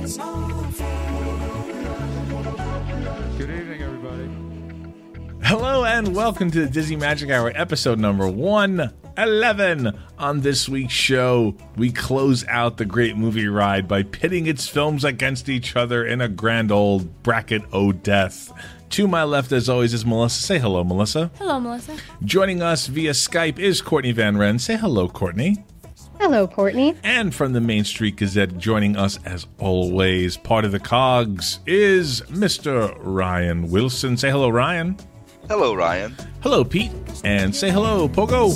Good evening, everybody. Hello and welcome to the Disney Magic Hour, episode number 111. On this week's show, we close out the great movie ride by pitting its films against each other in a grand old bracket o' death. To my left, as always, is Melissa. Say hello, Melissa. Hello, Melissa. Joining us via Skype is Courtney Van Wren. Say hello, Courtney. Hello, Courtney. And from the Main Street Gazette, joining us as always, part of the Cogs, is Mr. Ryan Wilson. Say hello, Ryan. Hello, Ryan. Hello, Pete. And say hello, Pogo.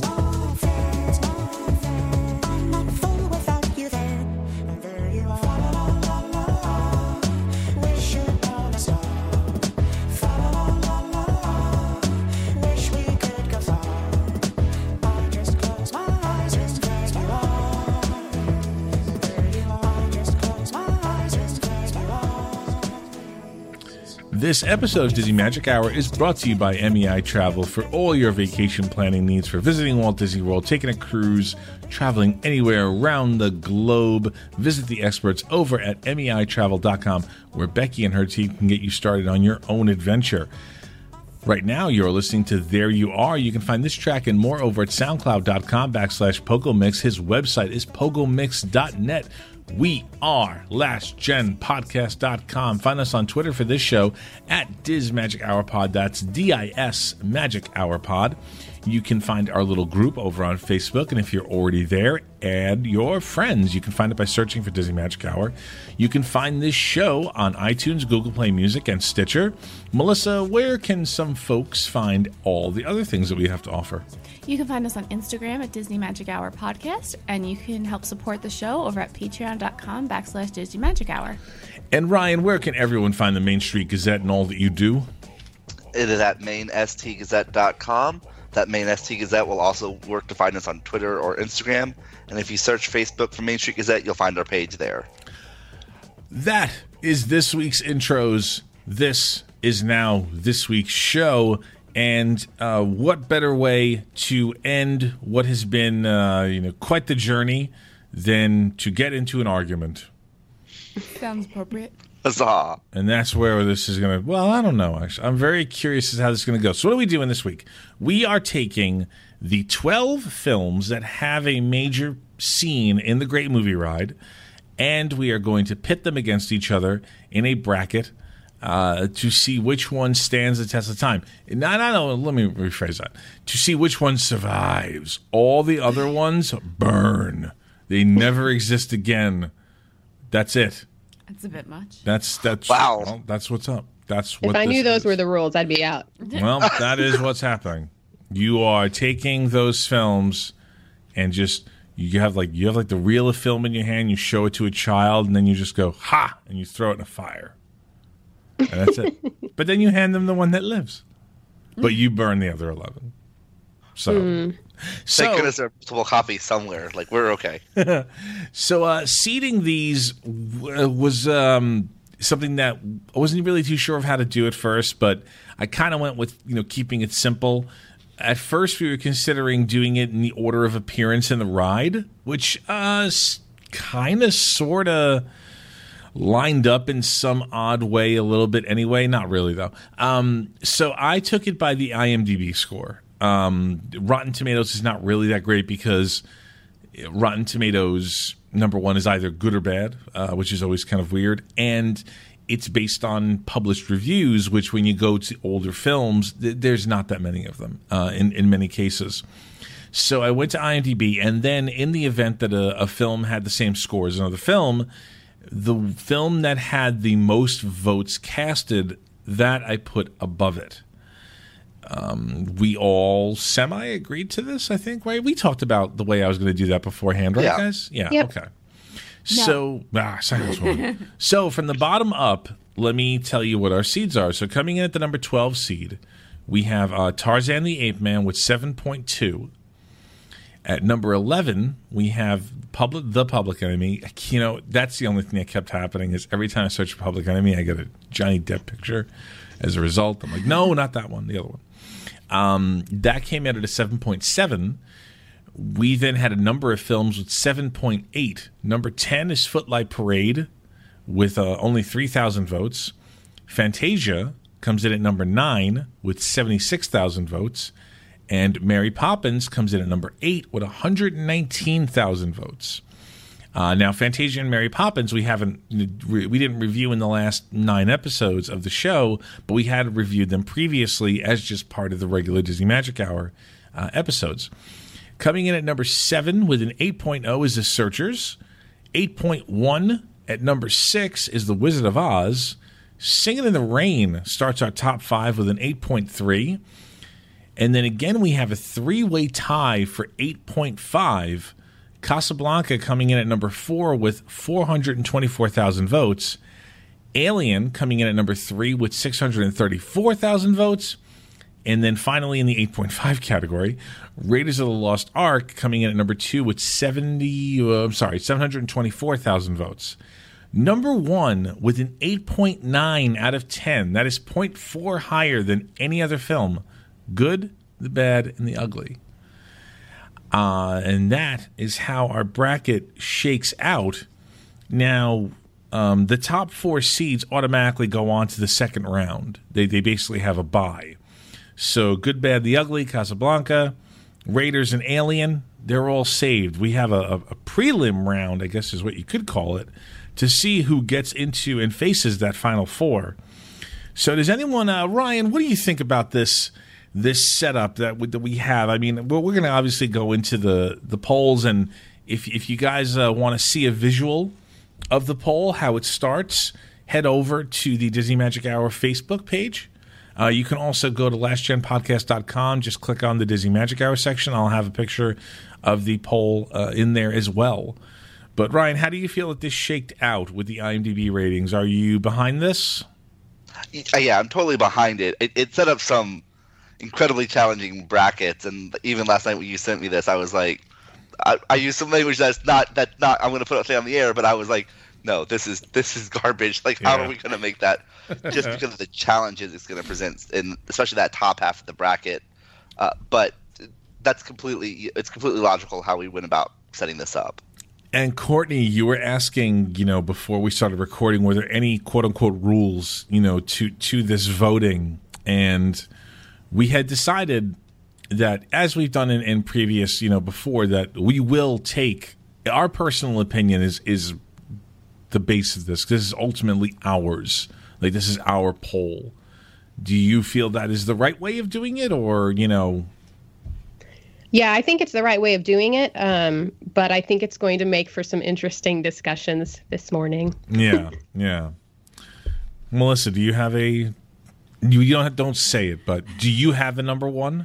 This episode of Disney Magic Hour is brought to you by MEI Travel for all your vacation planning needs for visiting Walt Disney World, taking a cruise, traveling anywhere around the globe. Visit the experts over at MEItravel.com, where Becky and her team can get you started on your own adventure. Right now, you're listening to There You Are. You can find this track and more over at soundcloud.com/PogoMix. His website is pogomix.net. We are LastGenPodcast.com. Find us on Twitter for this show at Diz Magic Hour Pod. That's DIS Magic Hour Pod. You can find our little group over on Facebook, and if you're already there, add your friends. You can find it by searching for Disney Magic Hour. You can find this show on iTunes, Google Play Music, and Stitcher. Melissa, where can some folks find all the other things that we have to offer? You can find us on Instagram at Disney Magic Hour Podcast, and you can help support the show over at patreon.com/Disney Magic Hour. And Ryan, where can everyone find the Main Street Gazette and all that you do? It is at mainstgazette.com. That Main ST Gazette will also work to find us on Twitter or Instagram. And if you search Facebook for Main Street Gazette, you'll find our page there. That is this week's intros. This is now this week's show. And what better way to end what has been quite the journey than to get into an argument? Sounds appropriate. Huzzah. And that's where this is going to... Well, I don't know, actually. I'm very curious as to how this is going to go. So what are we doing this week? We are taking the 12 films that have a major scene in the Great Movie Ride, and we are going to pit them against each other in a bracket to see which one stands the test of time. No, let me rephrase that. To see which one survives. All the other ones burn. They never exist again. That's it. That's a bit much. That's wow. Well, that's what's up. That's what. If I knew those is. were the rules, I'd be out. Well, that is what's happening. You are taking those films and just you have like the reel of film in your hand. You show it to a child, and then you just go ha, and you throw it in a fire, and that's it. But then you hand them the one that lives, but you burn the other 11. So. Thank goodness there are multiple copies somewhere. Like, we're okay. So seeding these was something that I wasn't really too sure of how to do at first, but I kind of went with keeping it simple. At first, we were considering doing it in the order of appearance in the ride, which kind of sort of lined up in some odd way a little bit anyway. Not really, though. So I took it by the IMDb score. Rotten Tomatoes is not really that great because Rotten Tomatoes, number one, is either good or bad, which is always kind of weird, and it's based on published reviews, which when you go to older films, there's not that many of them in many cases. So I went to IMDb, and then in the event that a film had the same score as another film, the film that had the most votes casted, that I put above it. We all semi-agreed to this, I think, right? We talked about the way I was going to do that beforehand, right, guys? Yeah, yep. Okay. So, so from the bottom up, let me tell you what our seeds are. So coming in at the number 12 seed, we have Tarzan the Ape Man with 7.2. At number 11, we have The Public Enemy. That's the only thing that kept happening is every time I search for Public Enemy, I get a Johnny Depp picture. As a result, I'm like, no, not that one, the other one. That came out at a 7.7. We then had a number of films with 7.8. Number 10 is Footlight Parade with only 3,000 votes. Fantasia comes in at number 9 with 76,000 votes. And Mary Poppins comes in at number 8 with 119,000 votes. Now, Fantasia and Mary Poppins, we didn't review in the last 9 episodes of the show, but we had reviewed them previously as just part of the regular Disney Magic Hour episodes. Coming in at number 7 with an 8.0 is The Searchers. 8.1 at number 6 is The Wizard of Oz. Singing in the Rain starts our top 5 with an 8.3. And then again, we have a 3-way tie for 8.5. Casablanca coming in at number 4 with 424,000 votes. Alien coming in at number 3 with 634,000 votes. And then finally in the 8.5 category, Raiders of the Lost Ark coming in at number 2 with 724,000 votes. Number 1 with an 8.9 out of 10. That is 0.4 higher than any other film. Good, the Bad, and the Ugly. And that is how our bracket shakes out. Now, the top 4 seeds automatically go on to the second round. They basically have a bye. So Good, Bad, the Ugly, Casablanca, Raiders, and Alien, they're all saved. We have a prelim round, I guess is what you could call it, to see who gets into and faces that final 4. So does anyone, Ryan, what do you think about this setup that we have? I mean, we're going to obviously go into the polls, and if you guys want to see a visual of the poll, how it starts, head over to the Disney Magic Hour Facebook page. You can also go to lastgenpodcast.com, just click on the Disney Magic Hour section. I'll have a picture of the poll in there as well. But Ryan, how do you feel that this shaked out with the IMDb ratings? Are you behind this? Yeah, I'm totally behind it. It set up some incredibly challenging brackets, and even last night when you sent me this, I was like, I used some language that's not. I'm going to put it on the air, but I was like, no, this is garbage. Like, how are we going to make that? Just because of the challenges it's going to present, and especially that top half of the bracket. But it's completely logical how we went about setting this up. And Courtney, you were asking, before we started recording, were there any quote unquote rules, to this voting? And we had decided that, as we've done in previous, before, that we will take our personal opinion is the base of this, because this is ultimately ours. Like, this is our poll. Do you feel that is the right way of doing it, or Yeah, I think it's the right way of doing it, but I think it's going to make for some interesting discussions this morning. Yeah. Melissa, do you have a? Don't say it, but do you have a number 1?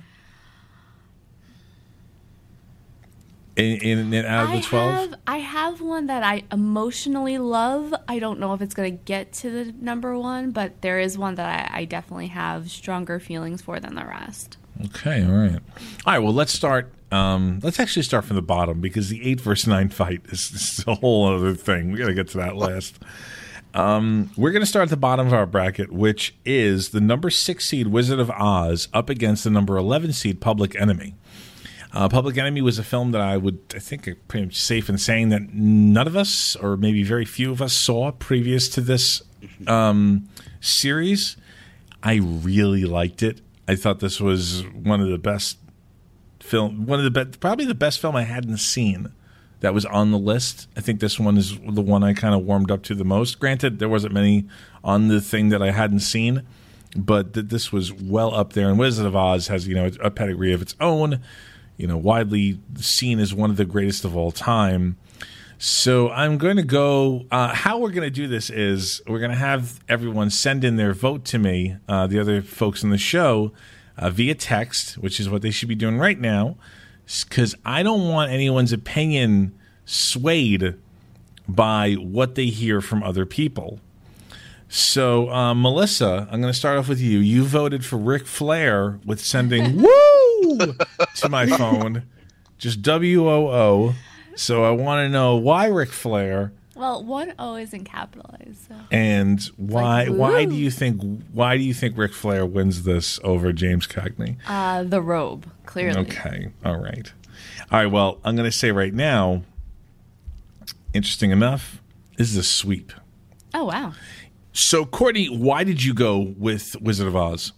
In out of the 12? I have one that I emotionally love. I don't know if it's going to get to the number 1, but there is one that I definitely have stronger feelings for than the rest. Okay, all right. All right, well, let's start. Let's actually start from the bottom, because the 8 versus 9 fight is a whole other thing. We got to get to that last. We're going to start at the bottom of our bracket, which is the number 6 seed Wizard of Oz up against the number 11 seed Public Enemy. Public Enemy was a film that I think I'm pretty much safe in saying that none of us, or maybe very few of us, saw previous to this series. I really liked it. I thought this was one of the best probably the best film I hadn't seen that was on the list. I think this one is the one I kind of warmed up to the most. Granted, there wasn't many on the thing that I hadn't seen, but this was well up there. And Wizard of Oz has, a pedigree of its own, widely seen as one of the greatest of all time. So I'm going to go, how we're going to do this is we're going to have everyone send in their vote to me, the other folks in the show, via text, which is what they should be doing right now, because I don't want anyone's opinion swayed by what they hear from other people. So, Melissa, I'm going to start off with you. You voted for Ric Flair with sending woo to my phone, just WOO. So I want to know why Ric Flair. Well, one O isn't capitalized. So. And why do you think Ric Flair wins this over James Cagney? The robe, clearly. Okay, all right. Well, I'm going to say right now, interesting enough, this is a sweep. Oh, wow. So, Courtney, why did you go with Wizard of Oz?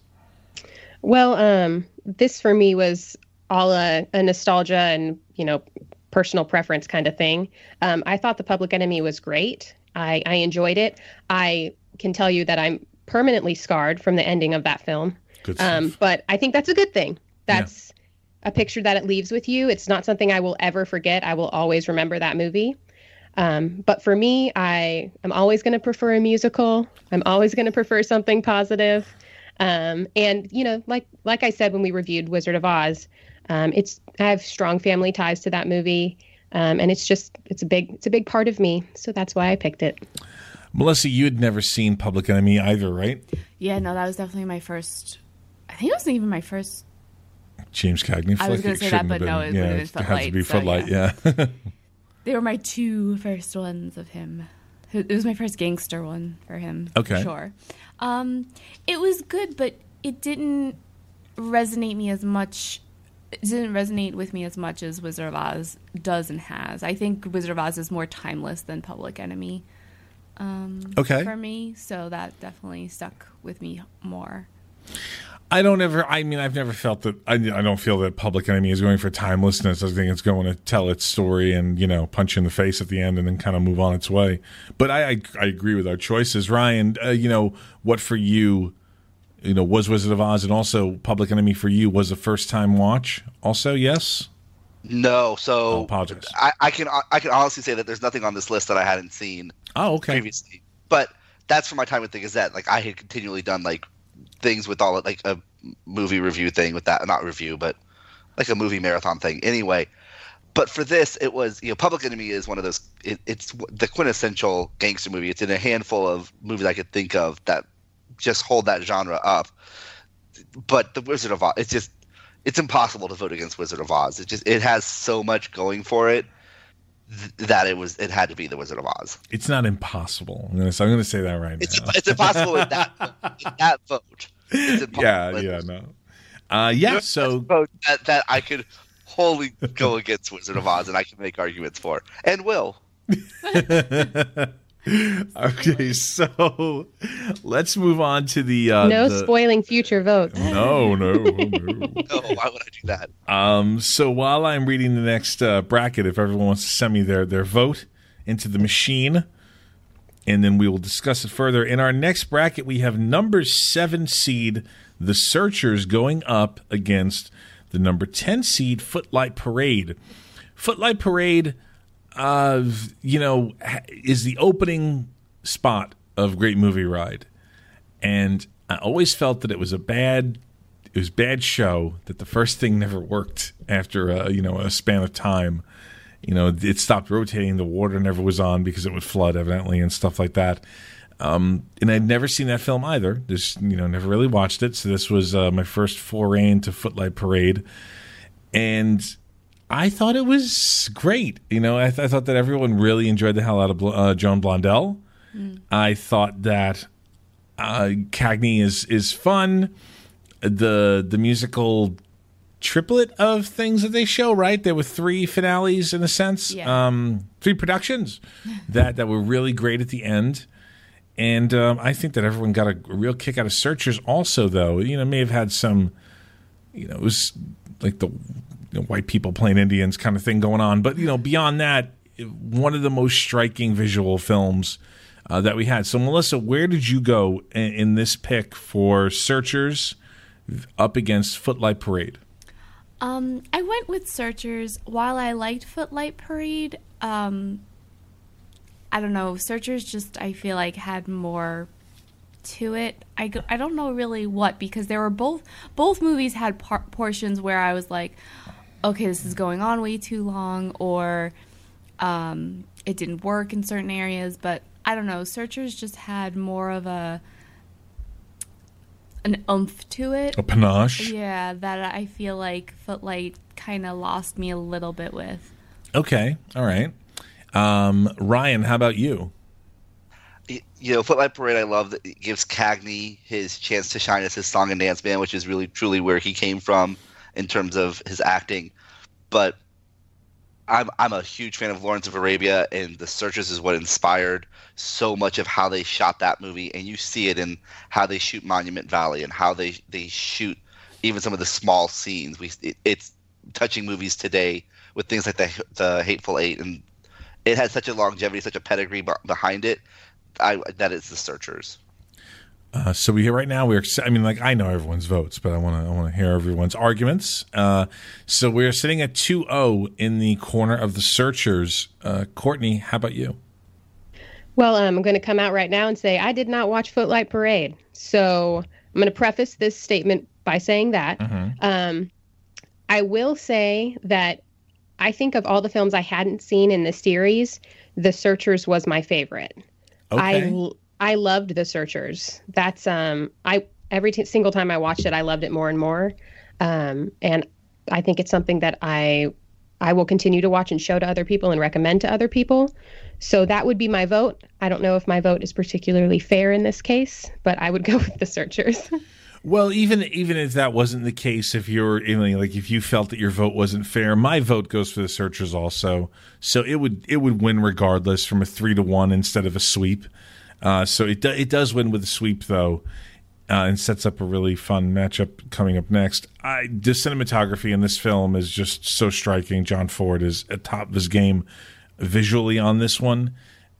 Well, this for me was all a nostalgia and, personal preference kind of thing. I thought The Public Enemy was great. I enjoyed it. I can tell you that I'm permanently scarred from the ending of that film. Good stuff. But I think that's a good thing. That's a picture that it leaves with you. It's not something I will ever forget. I will always remember that movie. But for me, I am always going to prefer a musical. I'm always going to prefer something positive. And like I said when we reviewed Wizard of Oz, I have strong family ties to that movie, and it's a big part of me. So that's why I picked it. Melissa, you had never seen Public Enemy either, right? Yeah, no, that was definitely my first. I think it wasn't even my first. James Cagney flick. I was going to say that, but no, it would have been Footlight. It had to be Footlight, yeah. yeah. They were my two first ones of him. It was my first gangster one for him, okay. For sure. It was good, but it didn't resonate me as much. It didn't resonate with me as much as Wizard of Oz does and has. I think Wizard of Oz is more timeless than Public Enemy. For me, so that definitely stuck with me more. I've never felt that. I don't feel that Public Enemy is going for timelessness. I think it's going to tell its story and, punch you in the face at the end and then kind of move on its way. But I agree with our choices. Ryan, what for you, was Wizard of Oz, and also Public Enemy for you was a first time watch also, yes? No, so apologize. I can honestly say that there's nothing on this list that I hadn't seen previously. But that's from my time with the Gazette. Like, I had continually done like things with all like a movie review thing with that, not review, but like a movie marathon thing. Anyway, but for this, it was Public Enemy is one of those. It's the quintessential gangster movie. It's in a handful of movies I could think of that just hold that genre up. But the Wizard of Oz, it's impossible to vote against Wizard of Oz. It has so much going for it that it had to be the Wizard of Oz. It's not impossible. I'm going to say that right now. It's impossible in that vote. It's impossible. So that I could wholly go against Wizard of Oz, and I can make arguments for, and will. Okay, so let's move on to the spoiling future votes. No. No, why would I do that? So while I'm reading the next bracket, if everyone wants to send me their vote into the machine, and then we will discuss it further. In our next bracket, we have number 7 seed, The Searchers, going up against the number 10 seed, Footlight Parade. Footlight Parade, is the opening spot of Great Movie Ride. And I always felt that it was bad show, that the first thing never worked after a span of time. It stopped rotating, the water never was on because it would flood evidently and stuff like that. And I'd never seen that film either. Never really watched it. So this was my first foray into Footlight Parade. And I thought it was great. I thought that everyone really enjoyed the hell out of Joan Blondell. I thought that Cagney is fun. The musical triplet of things that they show, right? There were 3 finales in a sense, 3 productions that were really great at the end. And I think that everyone got a real kick out of Searchers also, though. May have had some, it was like the white people playing Indians kind of thing going on. But, beyond that, one of the most striking visual films that we had. So, Melissa, where did you go in this pick for Searchers up against Footlight Parade? I went with Searchers. While I liked Footlight Parade, I don't know, Searchers just, I feel like, had more to it. I don't know really what, because there were both movies had portions where I was like, okay, this is going on way too long, or it didn't work in certain areas. But I don't know, Searchers just had more of an oomph to it. A panache. Yeah, that I feel like Footlight kind of lost me a little bit with. Okay, all right. Ryan, how about you? Footlight Parade, I love that it gives Cagney his chance to shine as his song and dance man, which is really truly where he came from in terms of his acting. But I'm a huge fan of Lawrence of Arabia, and The Searchers is what inspired so much of how they shot that movie, and you see it in how they shoot Monument Valley and how they shoot even some of the small scenes. It's touching movies today with things like the Hateful Eight, and it has such a longevity, such a pedigree behind it. That is The Searchers. So we hear right now. I know everyone's votes, but I want to hear everyone's arguments. So we're sitting at 2-0 in the corner of The Searchers. Courtney, how about you? Well, I'm going to come out right now and say I did not watch Footlight Parade. So I'm going to preface this statement by saying that. Mm-hmm. I will say that I think of all the films I hadn't seen in the series, The Searchers was my favorite. Okay. I loved The Searchers. That's every single time I watched it, I loved it more and more. And I think it's something that I will continue to watch and show to other people and recommend to other people. So that would be my vote. I don't know if my vote is particularly fair in this case, but I would go with The Searchers. Well, even if that wasn't the case, if you felt that your vote wasn't fair, my vote goes for The Searchers also. So it would win regardless from a 3-1 instead of a sweep. So it does win with a sweep though, and sets up a really fun matchup coming up next. The cinematography in this film is just so striking. John Ford is at top of his game visually on this one.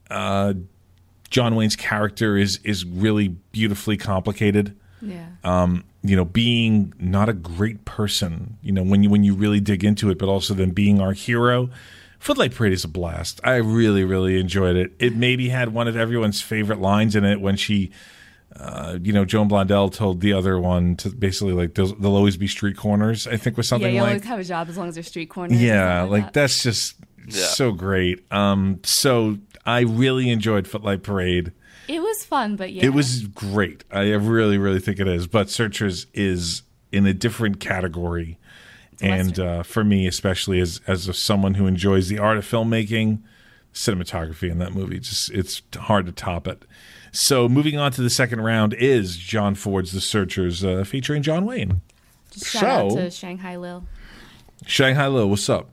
John Wayne's character is really beautifully complicated. Yeah. Being not a great person, when you really dig into it, but also then being our hero. Footlight Parade is a blast. I really, really enjoyed it. It maybe had one of everyone's favorite lines in it when she, Joan Blondell told the other one to basically there'll always be street corners, I think was something you like. always have a job as long as there's street corners. Yeah, that. That's just so great. So I really enjoyed Footlight Parade. It was fun, but yeah. It was great. I really, really think it is. But Searchers is in a different category. And for me, especially as someone who enjoys the art of filmmaking, cinematography in that movie, it's hard to top it. So moving on to the second round is John Ford's The Searchers, featuring John Wayne. Just shout out to Shanghai Lil. Shanghai Lil, what's up?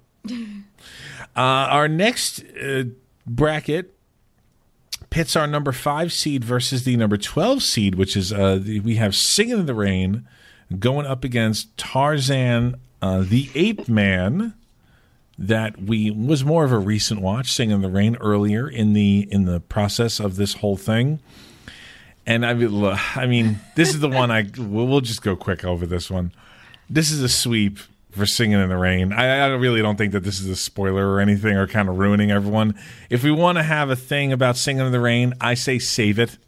Our next bracket pits our number 5 seed versus the number 12 seed, which is we have Singing in the Rain going up against Tarzan the Ape Man, that was more of a recent watch, Singing in the Rain earlier in the process of this whole thing. And I mean, this is the one we'll just go quick over this one. This is a sweep for Singing in the Rain. I really don't think that this is a spoiler or anything or kind of ruining everyone. If we want to have a thing about Singing in the Rain, I say save it.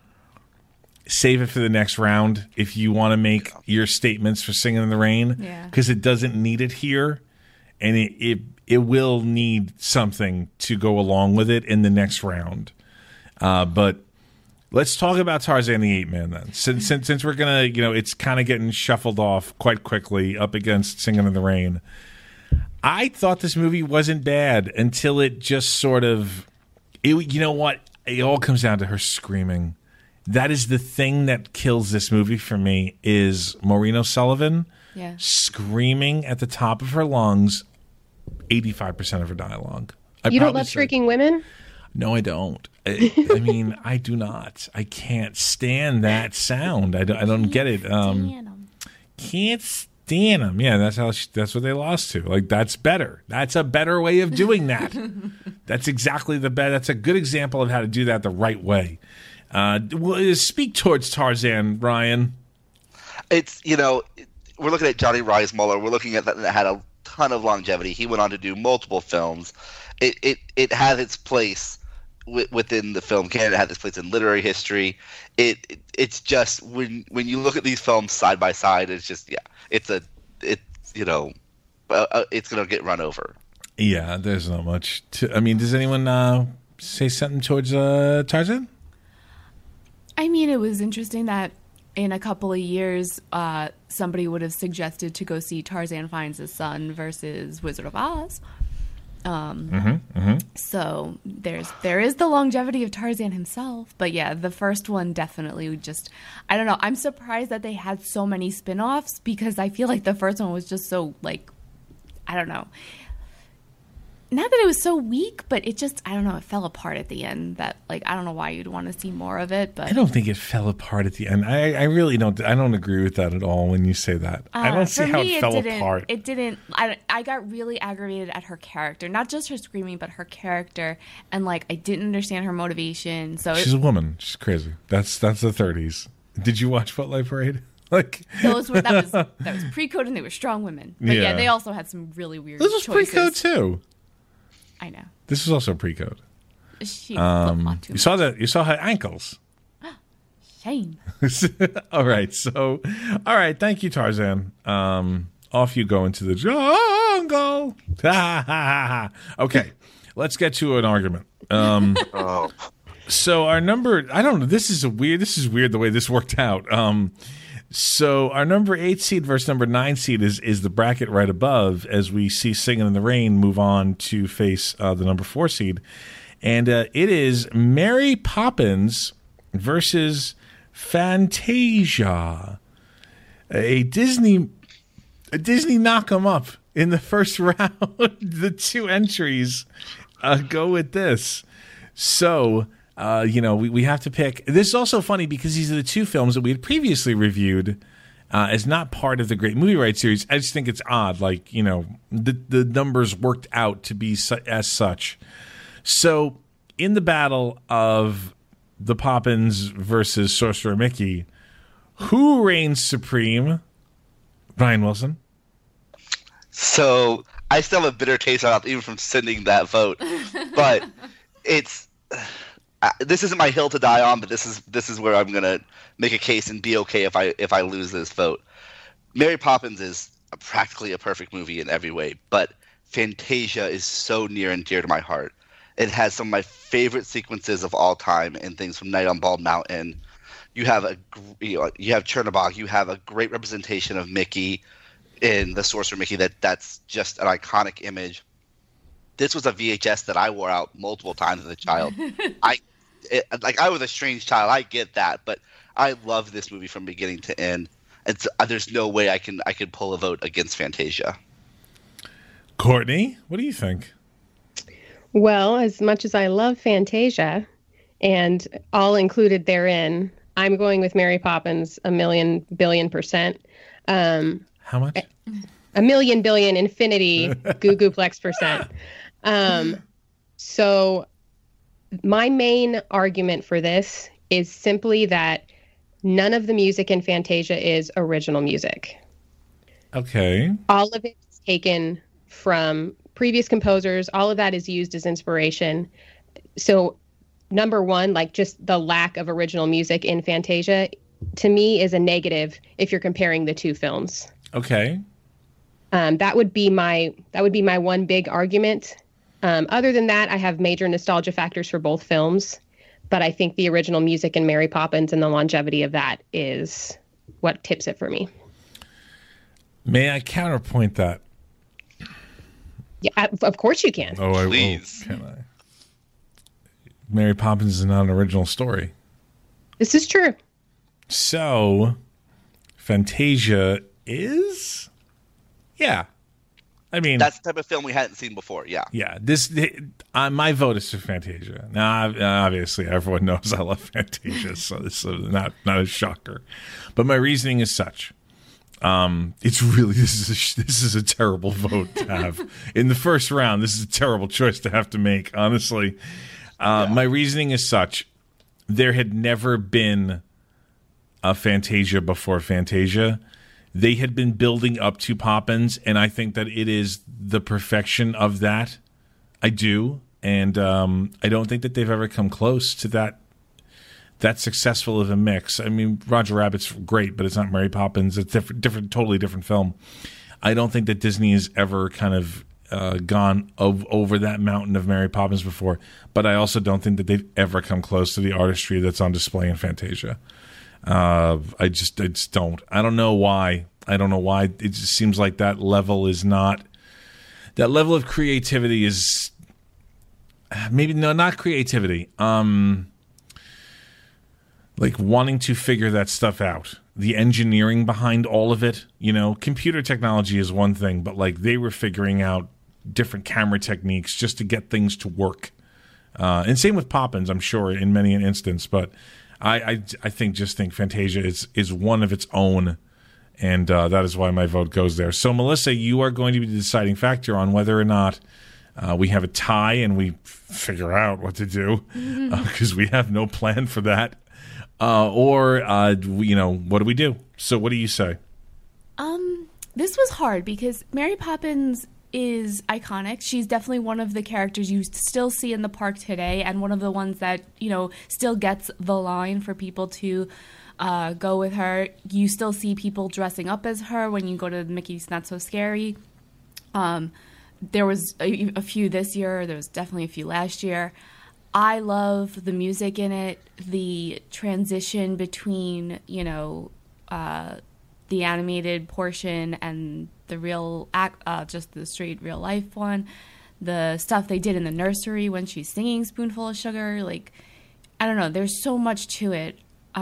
Save it for the next round if you want to make your statements for Singing in the Rain, because it doesn't need it here, and it will need something to go along with it in the next round. But let's talk about Tarzan the Ape Man then. Since we're gonna, it's kind of getting shuffled off quite quickly up against Singing in the Rain. I thought this movie wasn't bad until it just sort of, you know what? It all comes down to her screaming. That is the thing that kills this movie for me, is Maureen O'Sullivan screaming at the top of her lungs 85% of her dialogue. You don't love shrieking women? No, I don't. I mean, I do not. I can't stand that sound. I don't get it. Can't stand them. Yeah, that's what they lost to. Like, that's better. That's a better way of doing that. That's exactly that's a good example of how to do that the right way. Speak towards Tarzan, Ryan. It's, we're looking at Johnny Weissmuller. We're looking at that had a ton of longevity. He went on to do multiple films. It had its place within the film canon. It had its place in literary history. It's just when you look at these films side by side, it's just it's gonna get run over. Yeah, there's not much. Does anyone say something towards Tarzan? I mean, it was interesting that in a couple of years, somebody would have suggested to go see Tarzan Finds His Son versus Wizard of Oz. So there is the longevity of Tarzan himself. But yeah, the first one definitely just, I don't know. I'm surprised that they had so many spin-offs, because I feel like the first one was just so, I don't know. not that it was so weak, but it just, I don't know, it fell apart at the end. That, like, I don't know why you'd want to see more of it, but I don't think it fell apart at the end. I really don't. I don't agree with that at all when you say that. I don't see how it fell apart. It didn't. I got really aggravated at her character, not just her screaming, but her character, and like I didn't understand her motivation. So she's a woman. She's crazy. That's the 30s. Did you watch Footlight Parade? Like that was pre-code, and they were strong women. But yeah, they also had some really weird. This was choices. pre-code too. I know. This was also pre-code. She flip-flopped too You saw that? You saw her ankles. Shame. All right. Thank you, Tarzan. Off you go into the jungle. Okay. Let's get to an argument. So our number, I don't know. This is weird the way this worked out. So our number 8 seed versus number 9 seed is the bracket right above, as we see Singing in the Rain move on to face the number 4 seed. And it is Mary Poppins versus Fantasia. A Disney knock 'em up in the first round. The 2 entries go with this. So we have to pick. This is also funny because these are the 2 films that we had previously reviewed as not part of the Great Movie Ride series. I just think it's odd. Like, the numbers worked out to be as such. So in the battle of the Poppins versus Sorcerer Mickey, who reigns supreme? Brian Wilson. So I still have a bitter taste in my mouth even from sending that vote. But it's... this isn't my hill to die on, but this is where I'm gonna make a case and be okay if I lose this vote. Mary Poppins is practically a perfect movie in every way, but Fantasia is so near and dear to my heart. It has some of my favorite sequences of all time, and things from Night on Bald Mountain. You have Chernabog. You have a great representation of Mickey in the Sorcerer Mickey. That's just an iconic image. This was a VHS that I wore out multiple times as a child. I was a strange child. I get that, but I love this movie from beginning to end. There's no way I could pull a vote against Fantasia. Courtney, what do you think? Well, as much as I love Fantasia, and all included therein, I'm going with Mary Poppins 1,000,000 billion %. How much? 1,000,000 billion infinity googleplex %. So my main argument for this is simply that none of the music in Fantasia is original music. Okay. All of it is taken from previous composers. All of that is used as inspiration. So number one, like just the lack of original music in Fantasia, to me is a negative if you're comparing the 2 films. Okay. That would be my one big argument. Other than that, I have major nostalgia factors for both films, but I think the original music in Mary Poppins and the longevity of that is what tips it for me. May I counterpoint that? Yeah, of course you can. Oh, Please. Can I? Mary Poppins is not an original story. This is true. So, Fantasia is? Yeah. I mean, that's the type of film we hadn't seen before. Yeah. Yeah. My vote is for Fantasia. Now, obviously, everyone knows I love Fantasia, so this is not a shocker. But my reasoning is such: it's really this is a terrible vote to have in the first round. This is a terrible choice to have to make. Honestly, my reasoning is such: there had never been a Fantasia before Fantasia. They had been building up to Poppins, and I think that it is the perfection of that. I do, and I don't think that they've ever come close to that successful of a mix. I mean, Roger Rabbit's great, but it's not Mary Poppins. It's different, totally different film. I don't think that Disney has ever kind of gone over that mountain of Mary Poppins before, but I also don't think that they've ever come close to the artistry that's on display in Fantasia. I just don't. I don't know why. It just seems like that level of creativity is not creativity. Like wanting to figure that stuff out. The engineering behind all of it, computer technology is one thing, but like they were figuring out different camera techniques just to get things to work. And same with Poppins, I'm sure, in many an instance. But I think Fantasia is one of its own, and that is why my vote goes there. So, Melissa, you are going to be the deciding factor on whether or not we have a tie and we figure out what to do, because we have no plan for that. Or what do we do? So what do you say? This was hard because Mary Poppins is iconic. She's definitely one of the characters you still see in the park today, and one of the ones that, still gets the line for people to go with her. You still see people dressing up as her when you go to Mickey's Not So Scary. There was a few this year. There was definitely a few last year. I love the music in it, the transition between, the animated portion and the real just the straight real life one. The stuff they did in the nursery when she's singing Spoonful of Sugar. Like, I don't know. There's so much to it.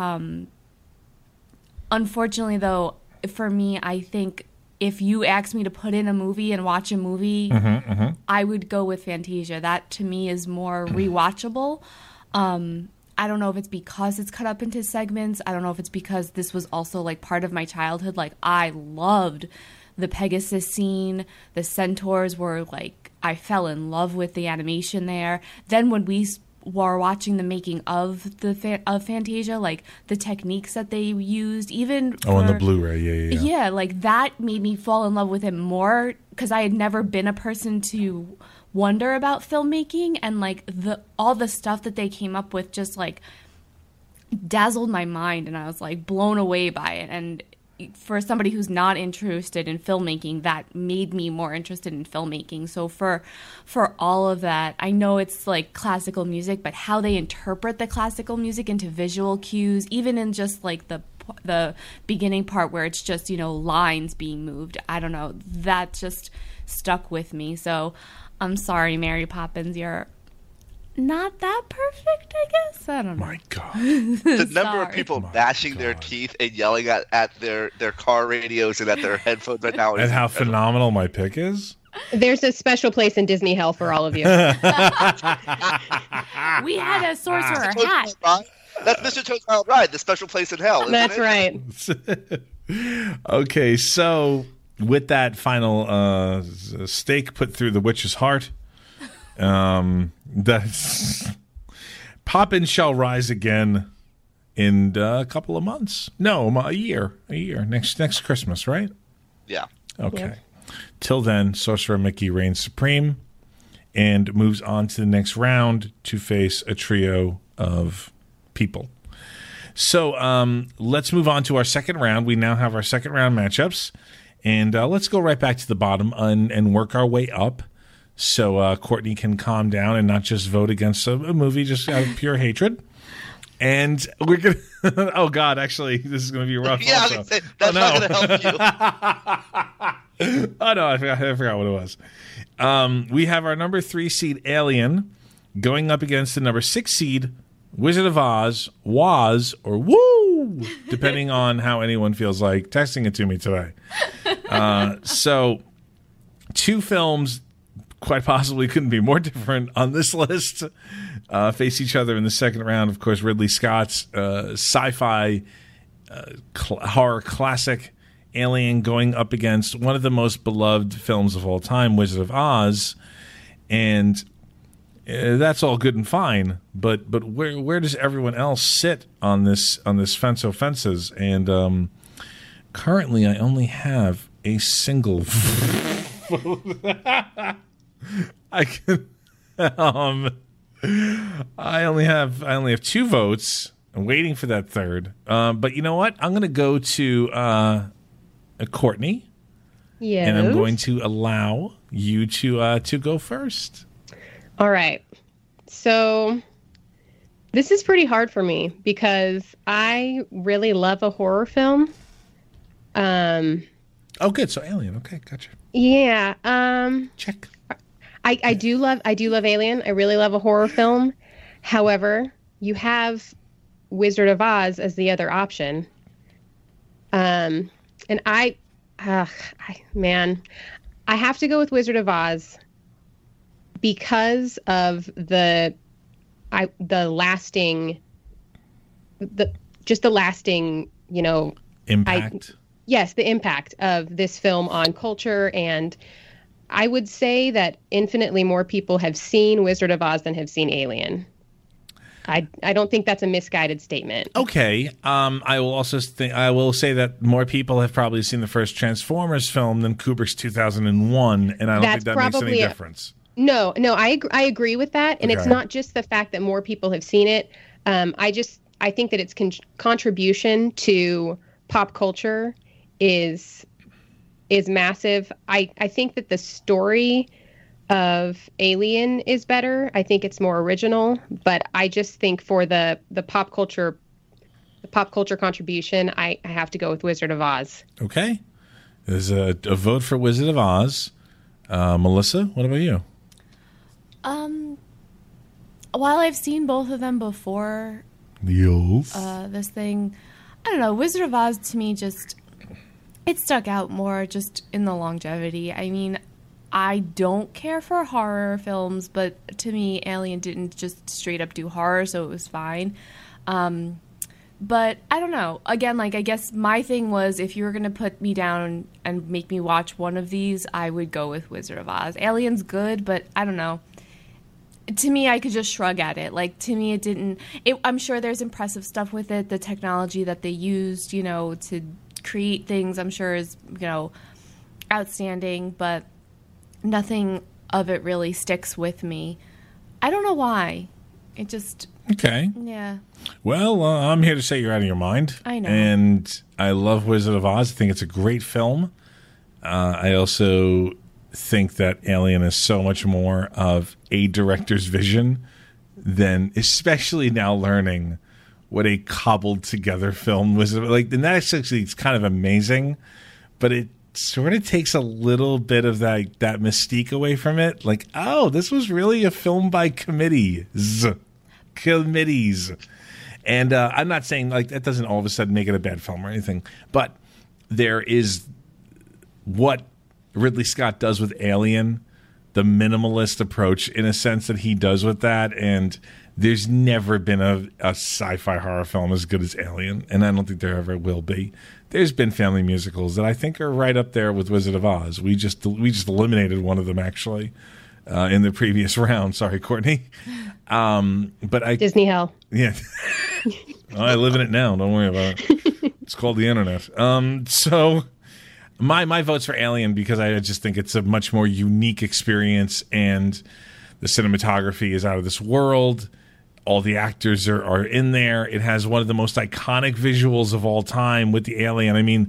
Unfortunately, though, for me, I think if you asked me to put in a movie and watch a movie, I would go with Fantasia. That, to me, is more rewatchable. I don't know if it's because it's cut up into segments. I don't know if it's because this was also, like, part of my childhood. Like, I loved the Pegasus scene. The centaurs were, like, I fell in love with the animation there. Then when we were watching the making of of Fantasia, like, the techniques that they used, even on the Blu-ray, yeah. Yeah, like, that made me fall in love with it more, because I had never been a person to wonder about filmmaking, and like all the stuff that they came up with just like dazzled my mind, and I was like blown away by it. And for somebody who's not interested in filmmaking, that made me more interested in filmmaking. So for all of that, I know it's like classical music, but how they interpret the classical music into visual cues, even in just like the beginning part where it's just, lines being moved, I don't know, that just stuck with me. So I'm sorry, Mary Poppins, you're not that perfect, I guess. I don't know. My God. The number of people gnashing their teeth and yelling at their car radios and at their headphones right now. And how phenomenal my pick is? There's a special place in Disney Hell for all of you. We had a sorcerer hat. That's Mr. Toad's Wild Ride, the special place in hell. That's right. Okay, so with that final stake put through the witch's heart, that's Poppins shall rise again in a couple of months. No, a year. Next Christmas, right? Yeah. Okay. Yeah. Till then, Sorcerer Mickey reigns supreme and moves on to the next round to face a trio of people. So let's move on to our second round. We now have our second round matchups. And let's go right back to the bottom and work our way up, so Courtney can calm down and not just vote against a movie just out of pure hatred. And we're going to... Oh, God, actually, this is going to be rough also. I was say, that's not going to help you. Oh, no, I forgot what it was. We have our number 3 seed, Alien, going up against the number 6 seed, Wizard of Oz, Woz, or Woo, depending on how anyone feels like texting it to me today. So, 2 films quite possibly couldn't be more different on this list. Face each other in the second round. Of course, Ridley Scott's sci-fi horror classic, Alien, going up against one of the most beloved films of all time, Wizard of Oz. And that's all good and fine, but where does everyone else sit on this fence of fences? And currently, I only have a single vote. I only have 2 votes. I'm waiting for that third. But you know what? I'm going to go to Courtney. Yes. And I'm going to allow you to go first. All right. So this is pretty hard for me because I really love a horror film. Oh, good. So Alien. Okay, gotcha. Yeah. Check. I do love Alien. I really love a horror film. However, you have Wizard of Oz as the other option. And I have to go with Wizard of Oz because of the lasting, Impact. Yes, the impact of this film on culture. And I would say that infinitely more people have seen Wizard of Oz than have seen Alien. I don't think that's a misguided statement. Okay. I will also I will say that more people have probably seen the first Transformers film than Kubrick's 2001, and I don't think that makes any difference. No, I agree with that, and it's not just the fact that more people have seen it. I think that its contribution to pop culture is massive. I think that the story of Alien is better. I think it's more original, but I just think for the pop culture contribution, I have to go with Wizard of Oz. Okay. There's a vote for Wizard of Oz. Melissa, what about you? While I've seen both of them before, this thing, I don't know, Wizard of Oz to me it stuck out more just in the longevity. I mean, I don't care for horror films, but to me, Alien didn't just straight up do horror, so it was fine. But I don't know. Again, I guess my thing was if you were going to put me down and make me watch one of these, I would go with Wizard of Oz. Alien's good, but I don't know. To me, I could just shrug at it. To me, it didn't... I'm sure there's impressive stuff with it. The technology that they used, to create things, I'm sure is, outstanding, but nothing of it really sticks with me. I don't know why. It just... Okay. Yeah. Well, I'm here to say you're out of your mind. I know. And I love Wizard of Oz. I think it's a great film. I also think that Alien is so much more of a director's vision than, especially now learning what a cobbled together film was. And that actually is kind of amazing, but it sort of takes a little bit of that mystique away from it. This was really a film by committees. And I'm not saying that doesn't all of a sudden make it a bad film or anything, but there is what Ridley Scott does with Alien, the minimalist approach in a sense that he does with that, and there's never been a sci-fi horror film as good as Alien, and I don't think there ever will be. There's been family musicals that I think are right up there with Wizard of Oz. We just eliminated one of them actually in the previous round. Sorry, Courtney. Disney Hell. Yeah. I live in it now. Don't worry about it. It's called the internet. So my vote's for Alien because I just think it's a much more unique experience, and the cinematography is out of this world. All the actors are in there. It has one of the most iconic visuals of all time with the alien. I mean,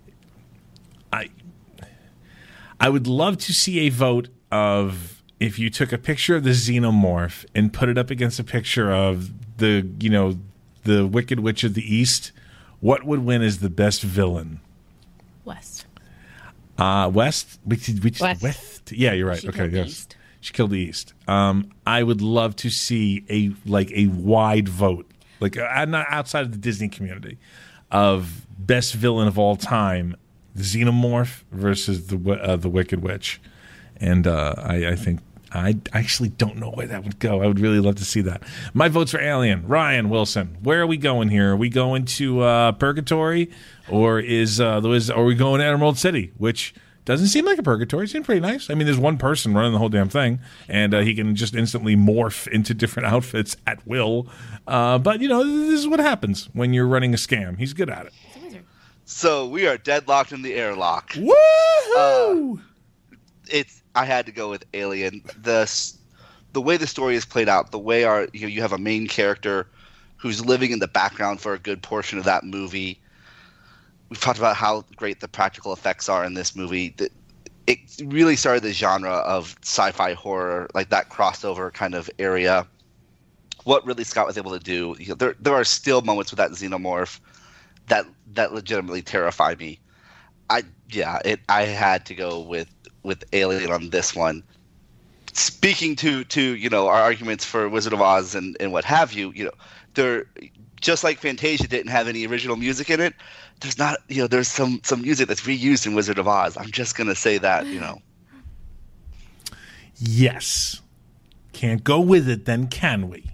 I would love to see a vote of if you took a picture of the xenomorph and put it up against a picture of the Wicked Witch of the East, what would win as the best villain? West. West? West. Yeah, you're right. Okay, yes. East. She killed the East. I would love to see a wide vote, not outside of the Disney community, of best villain of all time, the Xenomorph versus the Wicked Witch, and I think I actually don't know where that would go. I would really love to see that. My vote's for Alien. Ryan Wilson, where are we going here? Are we going to Purgatory, or are we going to Emerald City, which doesn't seem like a purgatory. It seems pretty nice. I mean, there's one person running the whole damn thing, and he can just instantly morph into different outfits at will. But, this is what happens when you're running a scam. He's good at it. So we are deadlocked in the airlock. Woohoo! I had to go with Alien. The way the story is played out, the way you have a main character who's living in the background for a good portion of that movie. We've talked about how great the practical effects are in this movie. It really started the genre of sci-fi horror, like that crossover kind of area. What Ridley Scott was able to do, there are still moments with that xenomorph that legitimately terrify me. I had to go with Alien on this one. Speaking to our arguments for Wizard of Oz and what have you, they're just like Fantasia didn't have any original music in it. There's not, there's some music that's reused in Wizard of Oz. I'm just going to say that, Yes. Can't go with it, then can we?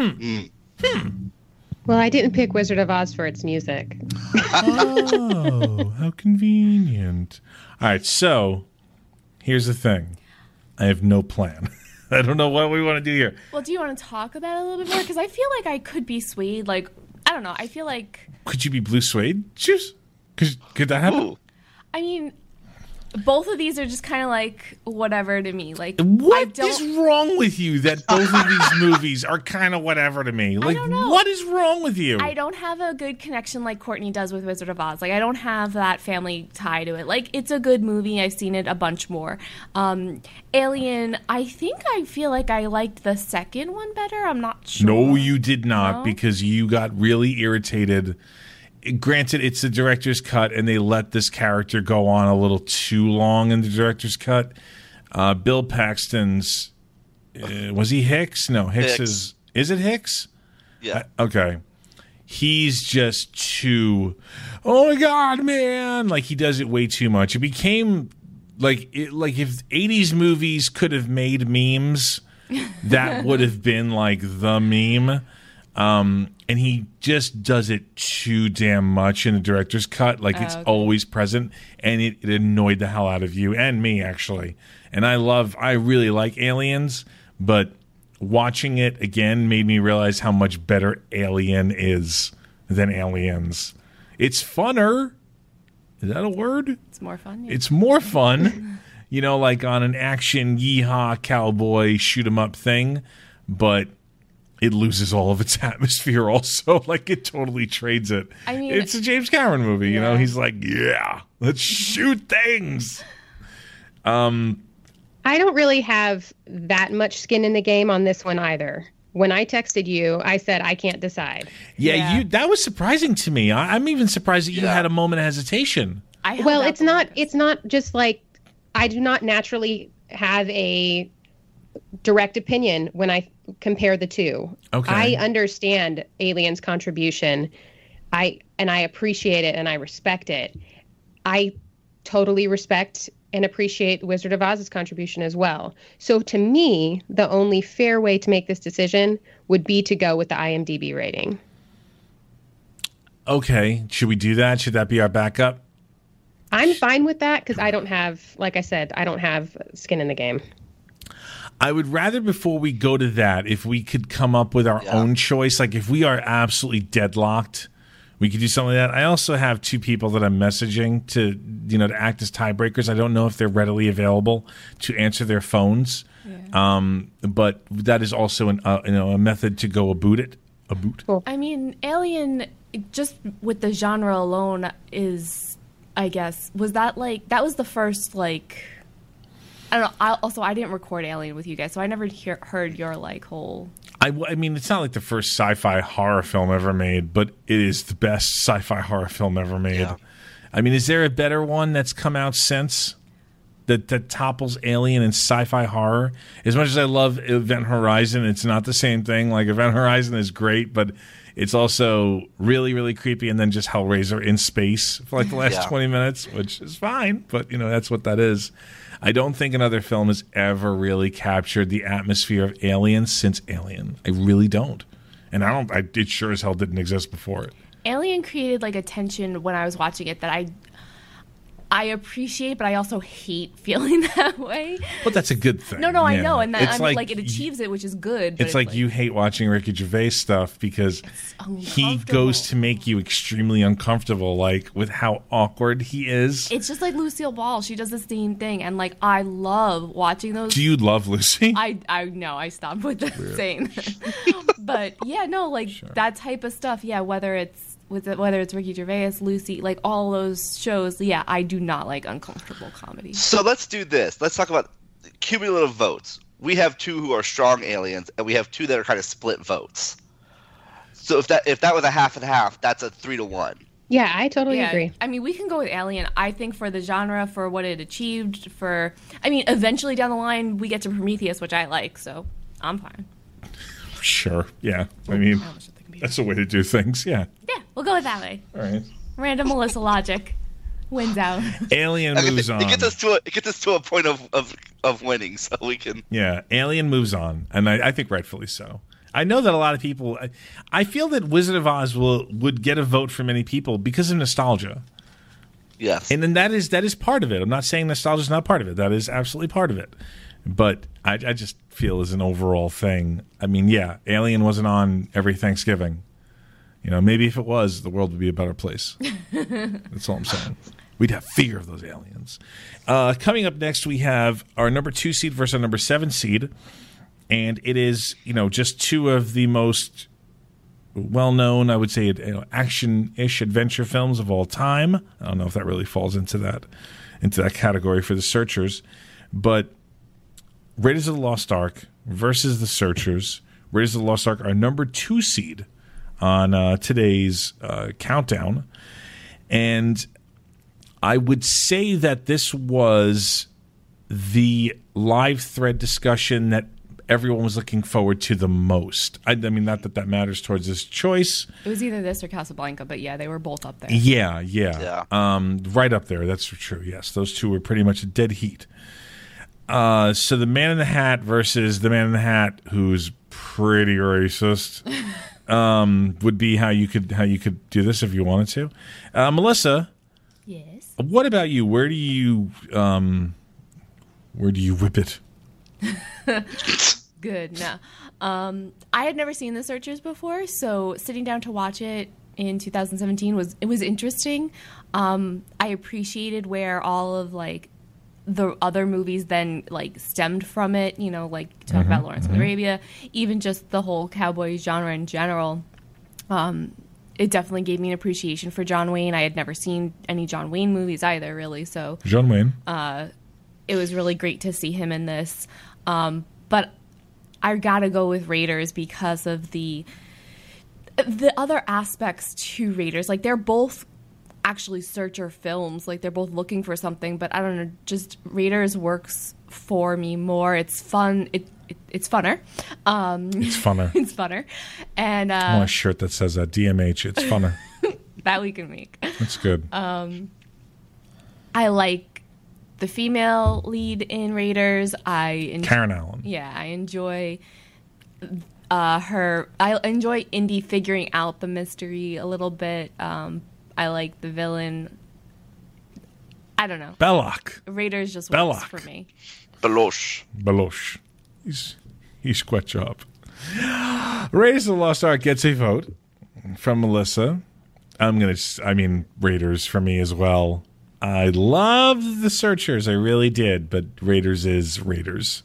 Well, I didn't pick Wizard of Oz for its music. Oh, how convenient. All right, so here's the thing. I have no plan. I don't know what we want to do here. Well, do you want to talk about it a little bit more? Because I feel like I could be swayed. Like, I don't know. I feel like... Could you be blue suede shoes? Could that happen? Ooh. I mean, both of these are just kind of like whatever to me. Like, What is wrong with you that both of these movies are kind of whatever to me? Like, don't know. what is wrong with you? I don't have a good connection like Courtney does with Wizard of Oz. Like, I don't have that family tie to it. Like, it's a good movie. I've seen it a bunch more. Alien, I feel like I liked the second one better. I'm not sure. No, you did not, No? because you got really irritated. Granted, it's the director's cut, and they let this character go on a little too long in the director's cut. Bill Paxton's... was he Hicks? No, Hicks. Is it Hicks? Yeah. Okay. He's just too... Oh, my God, man! Like, he does it way too much. It became... Like if 80s movies could have made memes, that would have been, like, the meme. And he just does it too damn much in the director's cut. Like, it's always present, and it annoyed the hell out of you and me, actually. And I really like Aliens, but watching it again made me realize how much better Alien is than Aliens. It's funner. Is that a word? It's more fun. Yeah. It's more fun, like on an action yeehaw cowboy shoot 'em up thing, but it loses all of its atmosphere also. Like, it totally trades it. I mean, it's a James Cameron movie, Yeah. He's like, yeah, let's shoot things. I don't really have that much skin in the game on this one either. When I texted you, I said I can't decide. Yeah. That was surprising to me. I'm even surprised that you Yeah. had a moment of hesitation. I held Well, out it's the not longest. it's not just like I do not naturally have a direct opinion when I compare the two. Okay. I understand Alien's contribution. I appreciate it and I respect it. I totally respect and appreciate Wizard of Oz's contribution as well. So to me, the only fair way to make this decision would be to go with the IMDb rating. Okay, should we do that? Should that be our backup? I'm fine with that because I don't have, like I said, I don't have skin in the game. I would rather, before we go to that, if we could come up with our own choice. Like, if we are absolutely deadlocked, we could do something like that. I also have two people that I'm messaging to act as tiebreakers. I don't know if they're readily available to answer their phones. Yeah. But that is also a method to go about it. I mean, Alien, just with the genre alone, is, I guess, that was the first, like, I don't know. I didn't record Alien with you guys, so I never heard your, like, whole... I mean, it's not like the first sci-fi horror film ever made, but it is the best sci-fi horror film ever made. Yeah. I mean, is there a better one that's come out since that topples Alien and sci-fi horror? As much as I love Event Horizon, it's not the same thing. Like, Event Horizon is great, but it's also really, really creepy, and then just Hellraiser in space for like the last 20 minutes, which is fine, but that's what that is. I don't think another film has ever really captured the atmosphere of Alien since Alien. I really don't. And it sure as hell didn't exist before it. Alien created like a tension when I was watching it that I appreciate, but I also hate feeling that way. But that's a good thing. No, I know, and that it achieves it, which is good. But It's like you hate watching Ricky Gervais stuff because he goes to make you extremely uncomfortable, like with how awkward he is. It's just like Lucille Ball; she does the same thing, and like I love watching those. Do you love Lucy? I know I stopped with the saying, but yeah, no, like that type of stuff. Yeah, whether it's Ricky Gervais, Lucy, like all those shows. Yeah, I do not like uncomfortable comedy. So let's do this. Let's talk about cumulative votes. We have two who are strong aliens, and we have two that are kind of split votes. So if that was a half and half, that's a 3-1. Yeah, I totally agree. I mean, we can go with Alien. I think for the genre, for what it achieved, eventually down the line, we get to Prometheus, which I like, so I'm fine. Sure, yeah. I mean, that's a way to do things, yeah. Yeah, we'll go with that way. All right. Random Melissa logic. Wins out. Alien moves on. It gets us to a point of winning, so we can. Yeah, Alien moves on, and I think rightfully so. I know that a lot of people. I feel that Wizard of Oz would get a vote from many people because of nostalgia. Yes, and then that is part of it. I'm not saying nostalgia is not part of it. That is absolutely part of it. But I just feel as an overall thing. I mean, yeah, Alien wasn't on every Thanksgiving. Maybe if it was, the world would be a better place. That's all I'm saying. We'd have fear of those aliens. Coming up next, we have our number 2 seed versus our number 7 seed. And it is, just two of the most well-known, I would say, action-ish adventure films of all time. I don't know if that really falls into that category for the Searchers. But Raiders of the Lost Ark versus the Searchers. Raiders of the Lost Ark, our number 2 seed on today's countdown. And I would say that this was the live thread discussion that everyone was looking forward to the most. I mean, not that matters towards this choice. It was either this or Casablanca, but yeah, they were both up there. Yeah. Right up there. That's true. Yes, those two were pretty much a dead heat. So the Man in the Hat versus the Man in the Hat, who's pretty racist, would be how you could do this if you wanted to. Melissa. Yes. What about you? Where do you whip it? Good. No. I had never seen The Searchers before, so sitting down to watch it in 2017 was interesting. I appreciated where all of the other movies then stemmed from it. Talk about Lawrence of Arabia, even just the whole cowboy genre in general. It definitely gave me an appreciation for John Wayne. I had never seen any John Wayne movies either, really. So John Wayne. It was really great to see him in this. But I gotta go with Raiders because of the other aspects to Raiders. They're both actually Searcher films. They're both looking for something, but I don't know, just Raiders works for me more. It's fun. It's funner. It's funner. It's funner. And I want a shirt that says that. DMH, it's funner. That we can make. That's good. I like the female lead in Raiders. Karen Allen. Yeah, I enjoy her. I enjoy Indy figuring out the mystery a little bit. I like the villain. I don't know. Belloc. Raiders just works for me. Belosh. He's quite job. Raiders of the Lost Ark gets a vote from Melissa. Raiders for me as well. I love the Searchers, I really did, but Raiders is Raiders.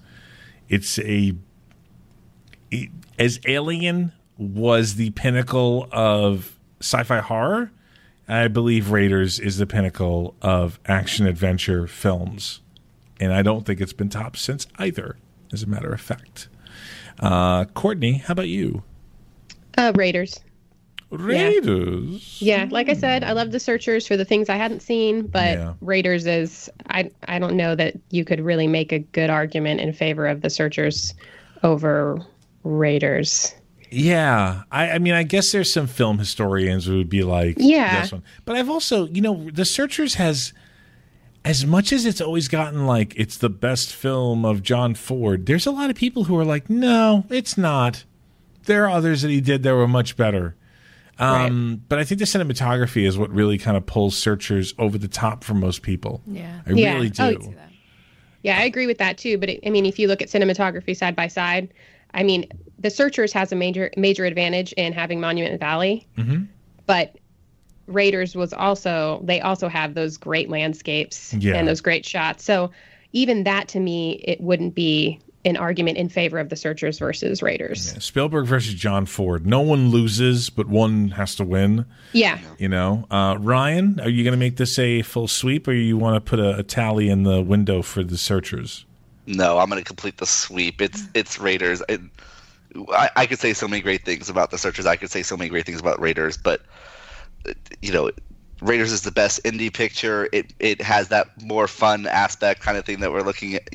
As Alien was the pinnacle of sci-fi horror, I believe Raiders is the pinnacle of action-adventure films. And I don't think it's been topped since either, as a matter of fact. Courtney, how about you? Raiders. Raiders? Yeah, like I said, I love the Searchers for the things I hadn't seen, but Raiders is, I don't know that you could really make a good argument in favor of the Searchers over Raiders. Yeah, I guess there's some film historians who would be like, this one. But I've also, the Searchers has, as much as it's always gotten it's the best film of John Ford, there's a lot of people who are like, no, it's not. There are others that he did that were much better. Right. But I think the cinematography is what really kind of pulls Searchers over the top for most people. Yeah. I really do. I agree with that too. But if you look at cinematography side by side, the Searchers has a major advantage in having Monument Valley, but Raiders they also have those great landscapes and those great shots. So even that, to me, it wouldn't be an argument in favor of the Searchers versus Raiders. Yeah. Spielberg versus John Ford. No one loses, but one has to win. Yeah. Ryan, are you going to make this a full sweep, or you want to put a tally in the window for the Searchers? No, I'm going to complete the sweep. It's Raiders. I could say so many great things about the Searchers. I could say so many great things about Raiders, but Raiders is the best indie picture. It has that more fun aspect kind of thing that we're looking at.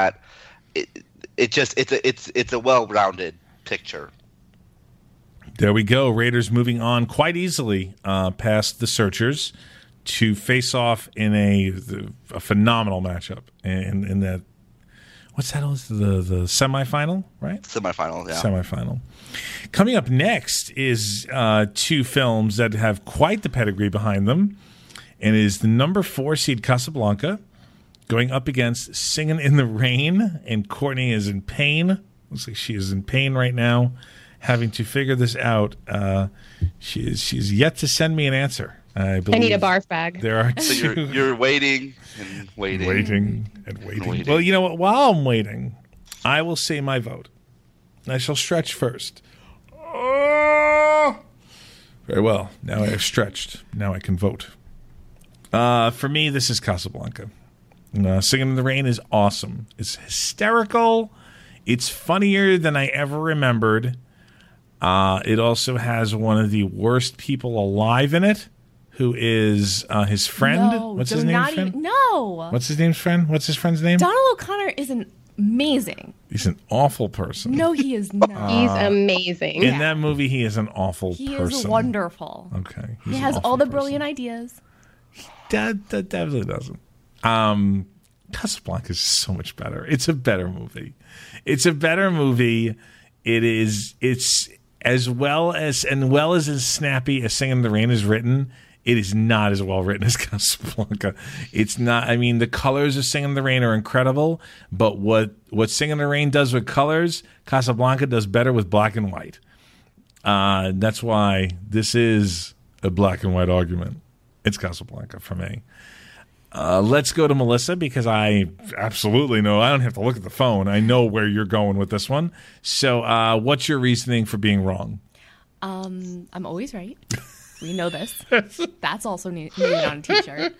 It's a well-rounded picture. There we go. Raiders moving on quite easily past the Searchers to face off in a phenomenal matchup in that. What's that? The semifinal, right? Semifinal, yeah. Semifinal. Coming up next is two films that have quite the pedigree behind them, and is the number 4 seed Casablanca going up against Singing in the Rain, and Courtney is in pain. Looks like she is in pain right now, having to figure this out. She's yet to send me an answer. I need a barf bag. There are So you're waiting and waiting. Waiting. Well, you know what? While I'm waiting, I will say my vote. I shall stretch first. Oh! Very well. Now I have stretched. Now I can vote. For me, this is Casablanca. Singing in the Rain is awesome. It's hysterical. It's funnier than I ever remembered. It also has one of the worst people alive in it, who is his friend. No, What's his name? No. What's his name's friend? What's his friend's name? Donald O'Connor is amazing. He's an awful person. No, he is not. He's amazing. In that movie, he is an awful person. He is wonderful. Okay. He has all the brilliant ideas. That definitely doesn't. Casablanca is so much better. It's a better movie. It's as well as snappy as Singing in the Rain is written. It is not as well written as Casablanca. It's not. I mean, the colors of Singing in the Rain are incredible, but what Singing in the Rain does with colors, Casablanca does better with black and white. That's why this is a black and white argument. It's Casablanca for me. Let's go to Melissa, because I absolutely know. I don't have to look at the phone. I know where you're going with this one. So what's your reasoning for being wrong? I'm always right. We know this. That's also needed on a t-shirt.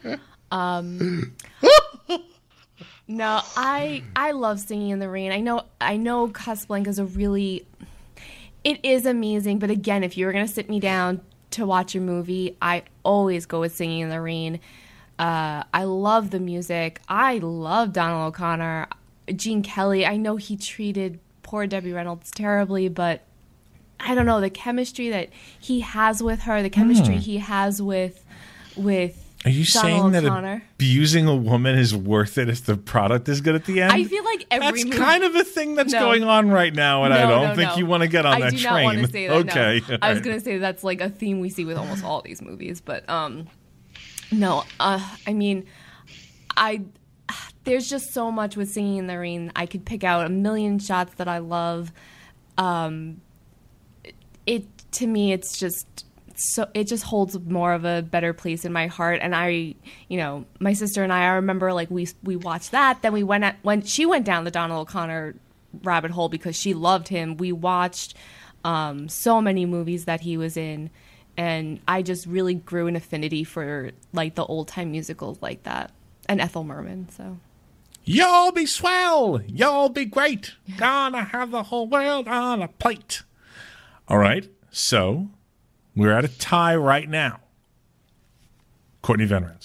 No, I love Singing in the Rain. I know Casablanca is it is amazing, but again, if you were going to sit me down to watch a movie, I always go with Singing in the Rain. I love the music. I love Donald O'Connor. Gene Kelly, I know he treated poor Debbie Reynolds terribly, but I don't know, the chemistry that he has with her, the chemistry he has with Are you Donald saying O'Connor. that abusing a woman is worth it if the product is good at the end? I feel like that's movie... kind of a thing that's going on right now, and I don't think you want to get on that train. I do not want to say that. Okay, no. I was going to say that's like a theme we see with almost all these movies, but no. I mean, there's just so much with Singing in the Rain. I could pick out a million shots that I love. To me, it's just so it just holds more of a better place in my heart. And my sister and I remember like we watched that. Then we when she went down the Donald O'Connor rabbit hole because she loved him. We watched so many movies that he was in, and I just really grew an affinity for like the old time musicals like that, and Ethel Merman. So. You'll be swell. You'll be great. Gonna have the whole world on a plate. All right. So we're at a tie right now. Courtney Van Rens.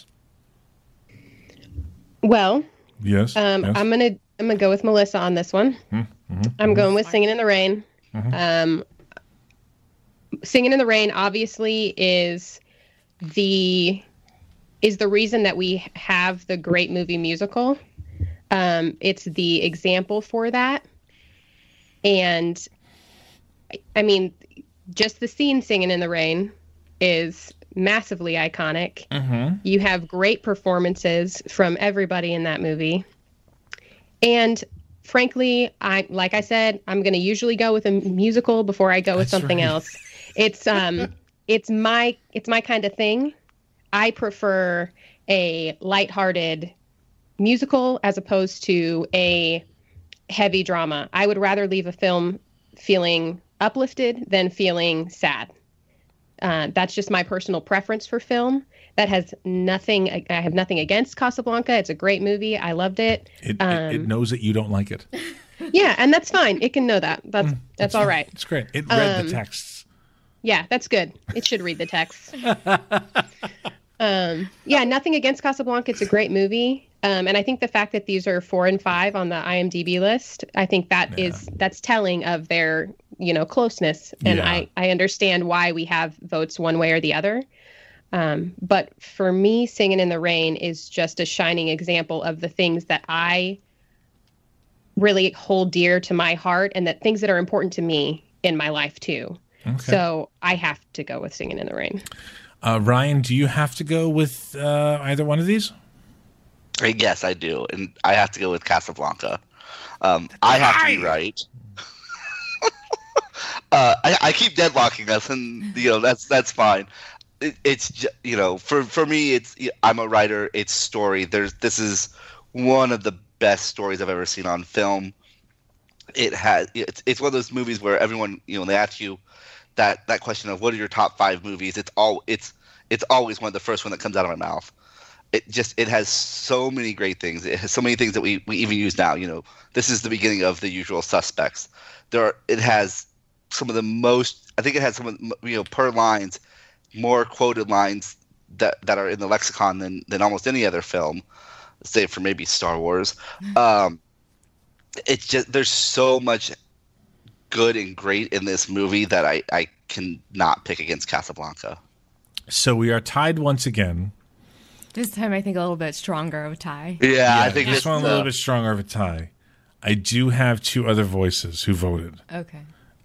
Well, yes. I'm gonna go with Melissa on this one. I'm going with Singing in the Rain. Singing in the Rain obviously is the reason that we have the great movie musical. It's the example for that. And I mean, just the scene Singing in the Rain is massively iconic. You have great performances from everybody in that movie. And frankly, like I said, I'm going to usually go with a musical before I go with something else. It's my kind of thing. I prefer a lighthearted musical as opposed to a heavy drama. I would rather leave a film feeling uplifted than feeling sad. That's just my personal preference for film. That has nothing. I have nothing against Casablanca. It's a great movie. I loved it. It knows that you don't like it. Yeah, and that's fine. It can know that. That's all right. It's great. It read the texts. Yeah, that's good. It should read the text. Yeah, nothing against Casablanca. It's a great movie. And I think the fact that these are 4 and 5 on the IMDb list, I think that's telling of their, closeness. And I understand why we have votes one way or the other. But for me, Singing in the Rain is just a shining example of the things that I really hold dear to my heart and that things that are important to me in my life too. Okay. So I have to go with Singing in the Rain. Ryan, do you have to go with either one of these? Yes, I do, and I have to go with Casablanca. I have to be right. I keep deadlocking us, and that's fine. It's just, for me, it's I'm a writer. It's story. This is one of the best stories I've ever seen on film. It's one of those movies where everyone when they ask you that question of what are your top 5 movies, it's always one of the first one that comes out of my mouth. It has so many great things. It has so many things that we even use now. This is the beginning of The Usual Suspects. It has some of the most. I think it has some of per lines more quoted lines that are in the lexicon than almost any other film, save for maybe Star Wars. It's just there's so much good and great in this movie that I cannot pick against Casablanca. So we are tied once again. This time I think a little bit stronger of a tie. Yeah, I think this one a little bit stronger of a tie. I do have 2 other voices who voted. Okay.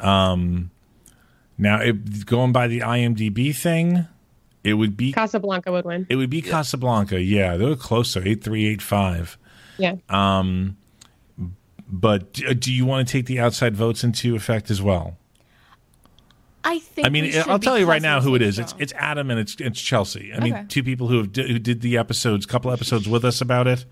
Now, going by the IMDb thing, it would be Casablanca would win. It would be Casablanca. Yeah, they were close, 8-3, 8-5. Yeah. But do you want to take the outside votes into effect as well? I think. I'll tell you right now who it is. It's Adam and it's Chelsea. I mean, 2 people who did the episodes, couple episodes with us about it,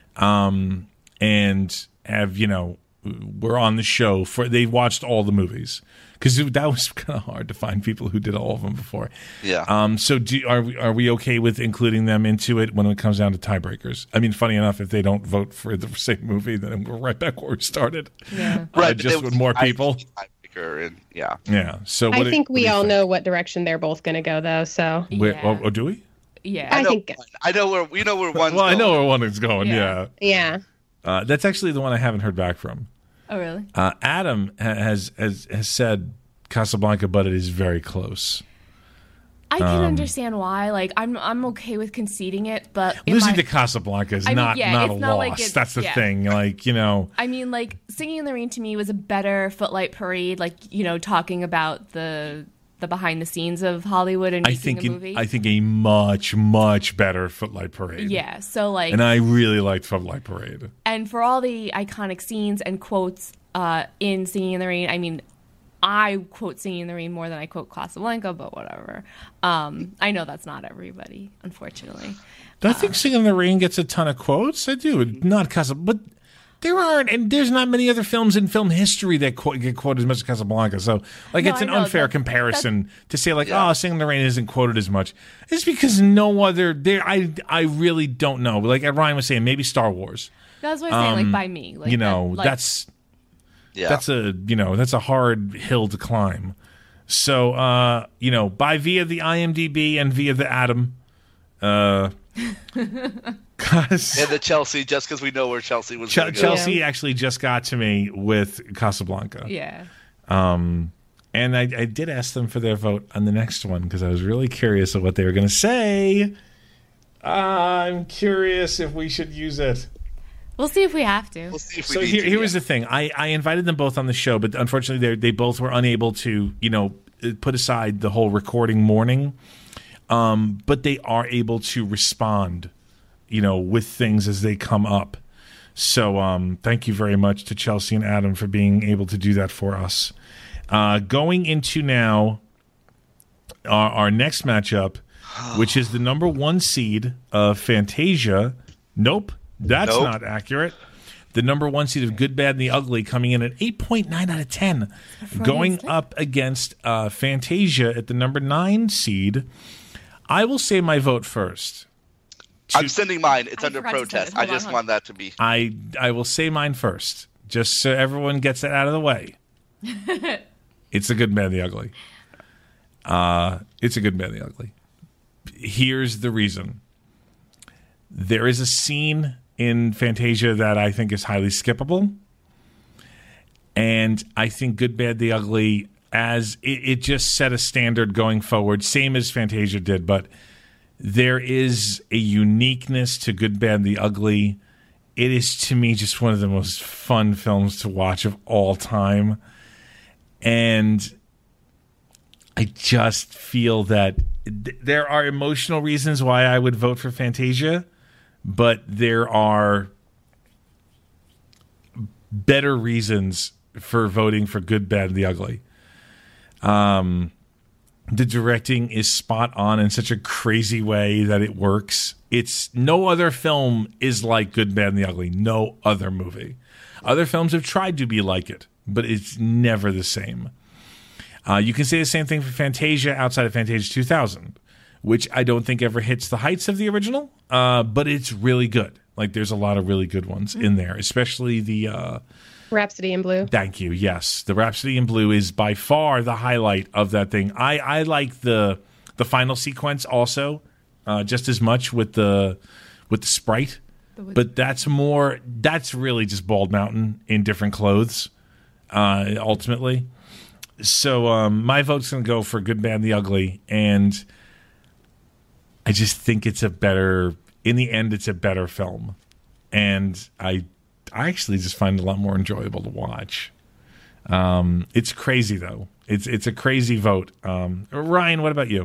and have were on the show they watched all the movies because that was kind of hard to find people who did all of them before. Yeah. So are we okay with including them into it when it comes down to tiebreakers? I mean, funny enough, if they don't vote for the same movie, then we're right back where we started. Yeah. Right. Just with more people. And yeah. So I think we all know what direction they're both going to go, though. So. Oh, do we? Yeah. I think. I know where one's going. Well, I know where one is going. Yeah. Yeah. That's actually the one I haven't heard back from. Oh, really? Adam has said Casablanca, but it is very close. I can understand why. Like, I'm okay with conceding it, but losing to Casablanca is not a loss. Like that's the thing. Like, I mean, like, Singing in the Rain to me was a better Footlight Parade. Like, talking about the behind the scenes of Hollywood and making a movie. I think a much, much better Footlight Parade. Yeah. So like, and I really liked Footlight Parade. And for all the iconic scenes and quotes in Singing in the Rain, I mean, I quote Singing in the Rain more than I quote Casablanca, but whatever. I know that's not everybody, unfortunately. I think Singing in the Rain gets a ton of quotes. I do. Not Casablanca, but there aren't, and there's not many other films in film history that get quoted as much as Casablanca. So, it's an unfair comparison to say, Singing in the Rain isn't quoted as much. It's because no other, I really don't know. Like Ryan was saying, maybe Star Wars. That's what I'm saying, by me. Like, that's a hard hill to climb. So, via the IMDb and via the Adam, and the Chelsea, just because we know where Chelsea was. Chelsea actually just got to me with Casablanca. Yeah. And I did ask them for their vote on the next one because I was really curious of what they were going to say. I'm curious if we should use it. We'll see if we have to. We'll see if we so here was the thing. I invited them both on the show, but unfortunately they both were unable to, put aside the whole recording morning. But they are able to respond, with things as they come up. So thank you very much to Chelsea and Adam for being able to do that for us. Going into now our next matchup, which is the number 1 seed of Fantasia. Nope, that's not accurate. The number 1 seed of Good, Bad, and the Ugly coming in at 8.9 out of 10. Going up against Fantasia at the number 9 seed. I will say my vote first. I'm sending mine. It's under protest. I just want that to be. I will say mine first, just so everyone gets it out of the way. It's The Good, Bad, and the Ugly. It's A Good, Bad, and the Ugly. Here's the reason. There is a scene in Fantasia that I think is highly skippable. And I think Good, Bad, the Ugly, as it just set a standard going forward, same as Fantasia did, but there is a uniqueness to Good, Bad, the Ugly. It is, to me, just one of the most fun films to watch of all time. And I just feel that there are emotional reasons why I would vote for Fantasia, but there are better reasons for voting for Good, Bad, the Ugly. The directing is spot on in such a crazy way that it works. It's no other film is like Good, Bad, and the Ugly. No other movie. Other films have tried to be like it, but it's never the same. You can say the same thing for Fantasia outside of Fantasia 2000, which I don't think ever hits the heights of the original, but it's really good. Like, there's a lot of really good ones in there, especially the... Rhapsody in Blue. Thank you. Yes, the Rhapsody in Blue is by far the highlight of that thing. I like the final sequence also just as much with the sprite, but that's really just Bald Mountain in different clothes ultimately. So my vote's gonna go for Good, Bad, and the Ugly, and I just think it's in the end it's a better film, and I actually just find it a lot more enjoyable to watch. It's crazy though. It's a crazy vote. Ryan, what about you?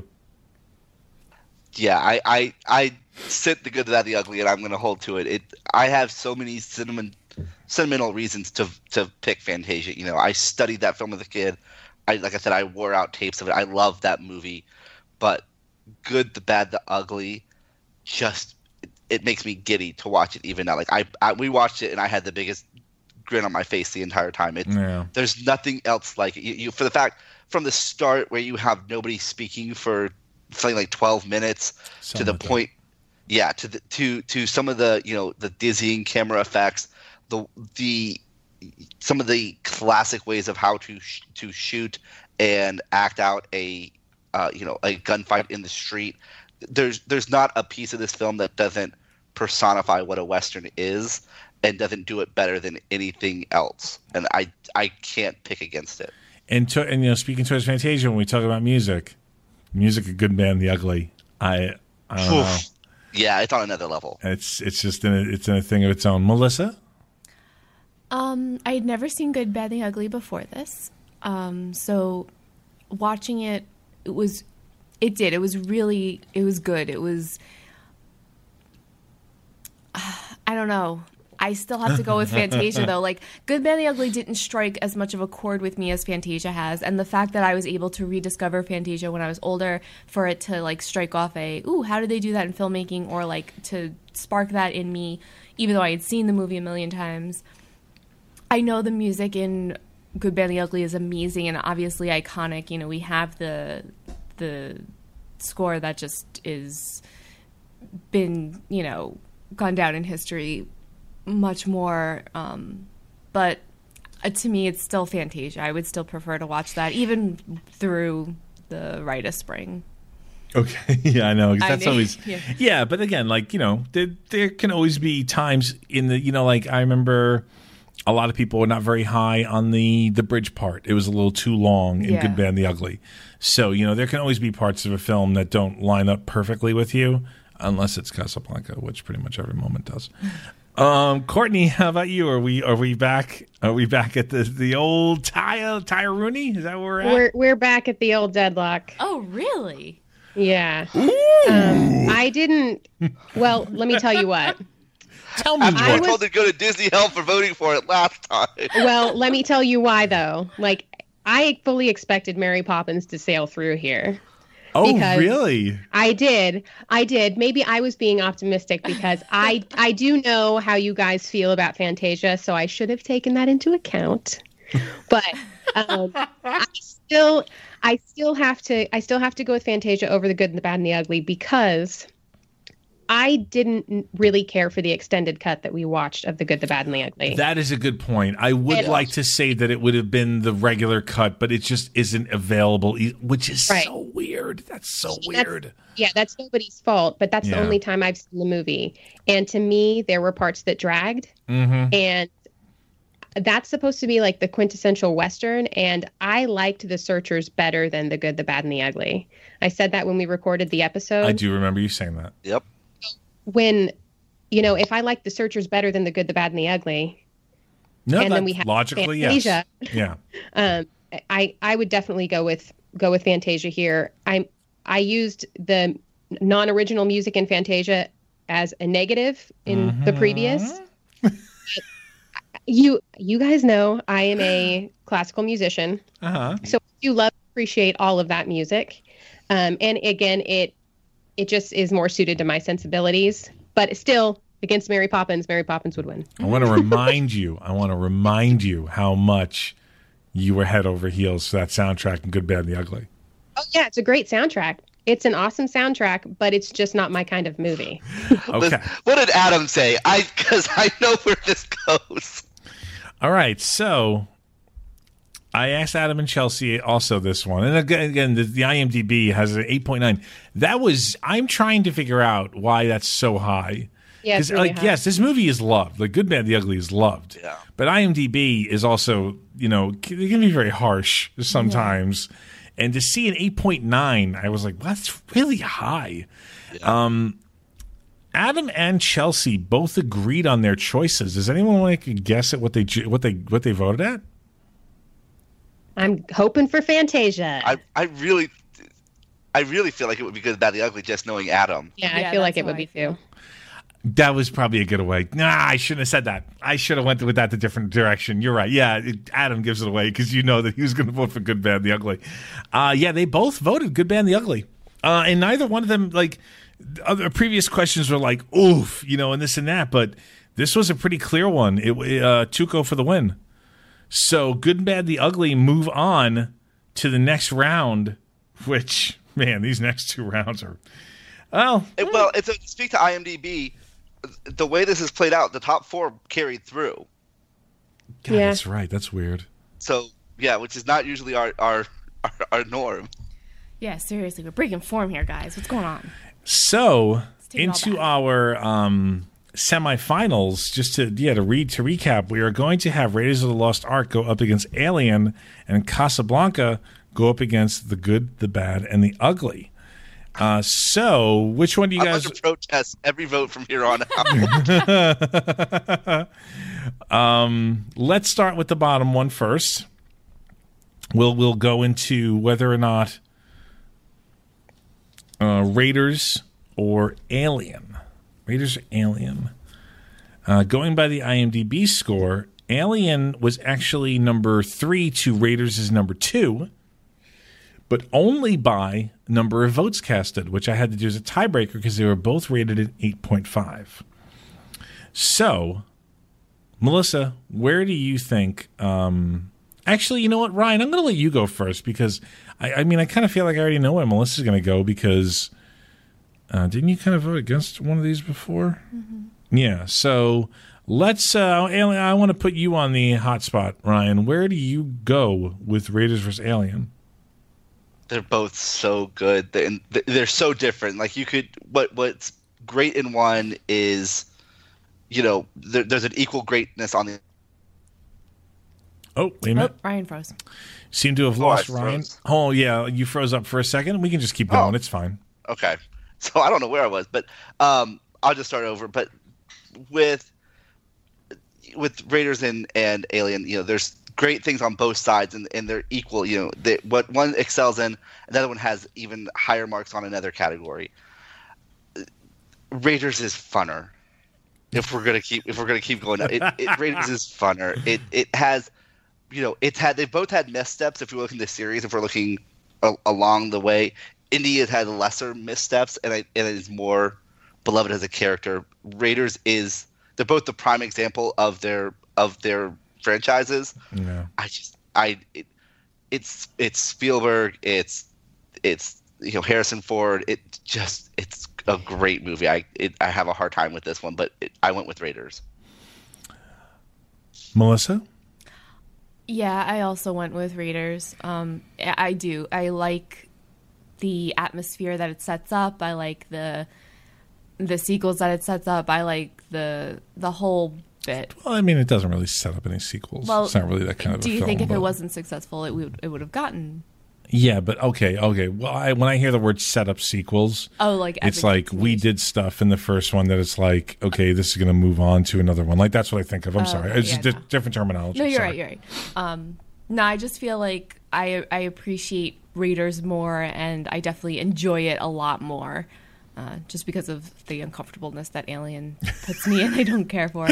Yeah, I sit the Good, the Bad, the Ugly, and I'm going to hold to it. I have so many sentimental reasons to pick Fantasia. You know, I studied that film as a kid. Like I said, I wore out tapes of it. I love that movie, but Good, the Bad, the Ugly, just it makes me giddy to watch it even now. Like we watched it and I had the biggest grin on my face the entire time. There's nothing else like it. You for the fact from the start where you have nobody speaking for something like 12 minutes to the point, to some of the the dizzying camera effects, the some of the classic ways of how to shoot and act out a gunfight in the street. There's not a piece of this film that doesn't personify what a Western is and doesn't do it better than anything else. And I can't pick against it. And speaking towards Fantasia, when we talk about music, a Good, Bad, and the Ugly, I don't know. Yeah, it's on another level. It's just in a thing of its own. Melissa? I had never seen Good, Bad, and the Ugly before this. So watching it, it was good. It was, I don't know. I still have to go with Fantasia, though. Like, Good, Bad, and the Ugly didn't strike as much of a chord with me as Fantasia has. And the fact that I was able to rediscover Fantasia when I was older, for it to, like, strike off how did they do that in filmmaking? Or, like, to spark that in me, even though I had seen the movie a million times. I know the music in Good, Bad, and the Ugly is amazing and obviously iconic. You know, we have the score that just is been, gone down in history much more. But to me, it's still Fantasia. I would still prefer to watch that, even through the Rite of Spring. Okay, yeah, I know. That's always, yeah. But again, like, there can always be times in the, like, I remember a lot of people were not very high on the bridge part. It was a little too long in Good, Bad, and the Ugly. So, there can always be parts of a film that don't line up perfectly with you, unless it's Casablanca, which pretty much every moment does. Courtney, how about you? Are we back? Are we back at the old Tyre Rooney? Is that where we're at? We're back at the old deadlock. Oh, really? Yeah. I didn't. Well, let me tell you what. Tell me. I was told to go to Disney Hell for voting for it last time. Well, let me tell you why, though. Like, I fully expected Mary Poppins to sail through here. Oh, really? I did. Maybe I was being optimistic because I do know how you guys feel about Fantasia, so I should have taken that into account. But I still have to go with Fantasia over the Good, the Bad, and the Ugly because I didn't really care for the extended cut that we watched of The Good, the Bad, and the Ugly. That is a good point. I would like to say that it would have been the regular cut, but it just isn't available, which is so weird. That's so weird. That's nobody's fault, but that's the only time I've seen the movie. And to me, there were parts that dragged. Mm-hmm. And that's supposed to be like the quintessential Western, and I liked The Searchers better than The Good, the Bad, and the Ugly. I said that when we recorded the episode. I do remember you saying that. Yep. When, if I like The Searchers better than The Good, the Bad, and the Ugly, No, and then we have logically, Fantasia, yes. Yeah. I would definitely go with Fantasia here. I used the non-original music in Fantasia as a negative in the previous. You guys know I am a classical musician, so you love to appreciate all of that music, and again, it just is more suited to my sensibilities. But still, against Mary Poppins would win. I want to remind you how much you were head over heels for that soundtrack in Good, Bad, and the Ugly. Oh yeah, it's a great soundtrack. It's an awesome soundtrack, but it's just not my kind of movie. Okay. What did Adam say? Because I know where this goes. All right, so I asked Adam and Chelsea also this one. And again, the IMDb has an 8.9. I'm trying to figure out why that's so high. Yeah, Because, yes, this movie is loved. Like, Good, Bad, the Ugly is loved. Yeah. But IMDb is also, it can be very harsh sometimes. Yeah. And to see an 8.9, I was like, well, that's really high. Yeah. Adam and Chelsea both agreed on their choices. Does anyone want to guess at what they voted at? I'm hoping for Fantasia. I really feel like it would be Good, Bad, the Ugly, just knowing Adam. Yeah, I feel like it would be too. That was probably a good away. Nah, I shouldn't have said that. I should have went with that the different direction. You're right. Yeah, Adam gives it away because you know that he was going to vote for Good, Bad, the Ugly. Yeah, they both voted Good, Bad, the Ugly. And neither one of them, like, other previous questions were like, oof, and this and that. But this was a pretty clear one. Tuco for the win. So Good, Bad, the Ugly move on to the next round, which, man, these next two rounds are, to speak to IMDb, the way this is played out, the top four carried through. God, yeah. That's right. That's weird. So, yeah, which is not usually our norm. Yeah, seriously. We're breaking form here, guys. What's going on? So, into our semifinals, just to recap, we are going to have Raiders of the Lost Ark go up against Alien, and Casablanca go up against The Good, the Bad, and the Ugly. So, which one do you guys... I'm going to protest every vote from here on out. Let's start with the bottom one first. We'll go into whether or not Raiders or Alien. Raiders or Alien. Going by the IMDb score, Alien was actually number 3 to Raiders is number 2. But only by number of votes casted, which I had to do as a tiebreaker because they were both rated at 8.5. So, Melissa, where do you think... actually, you know what, Ryan? I'm going to let you go first because, I kind of feel like I already know where Melissa's going to go because... didn't you kind of vote against one of these before? Mm-hmm. Yeah, so let's... I want to put you on the hot spot, Ryan. Where do you go with Raiders vs. Alien? They're both so good. They're so different. Like what's great in one is, there's an equal greatness on the. Oh, wait a minute. Ryan froze. Seem to have lost Ryan. Froze. Oh yeah, you froze up for a second. We can just keep going. It's fine. Okay, so I don't know where I was, but I'll just start over. But with Raiders and Alien, there's great things on both sides, and they're equal. What one excels in, another one has even higher marks on another category. Raiders is funner. If we're gonna keep going, Raiders is funner. It has, they both had missteps. If you look in the series, if we're looking along the way, Indy has had lesser missteps, and it is more beloved as a character. Raiders they're both the prime example of their franchises. Yeah. It's Spielberg, it's Harrison Ford. It's a great movie. I have a hard time with this one, but I went with Raiders. Melissa? Yeah, I also went with Raiders. I do. I like the atmosphere that it sets up. I like the sequels that it sets up. I like the whole bit. Well, I mean, it doesn't really set up any sequels. Well, it's not really that kind of a do you film, think if but- it wasn't successful, it would have gotten? Yeah, but okay. Well, when I hear the word set up sequels, Oh, like it's as a like we did stuff in the first one that it's like, okay, this is going to move on to another one. Like that's what I think of. I'm sorry, it's yeah, just no. different terminology. No, you're Sorry. right. You're right. No, I just feel like I appreciate Raiders more, and I definitely enjoy it a lot more, just because of the uncomfortableness that Alien puts me in. I don't care for.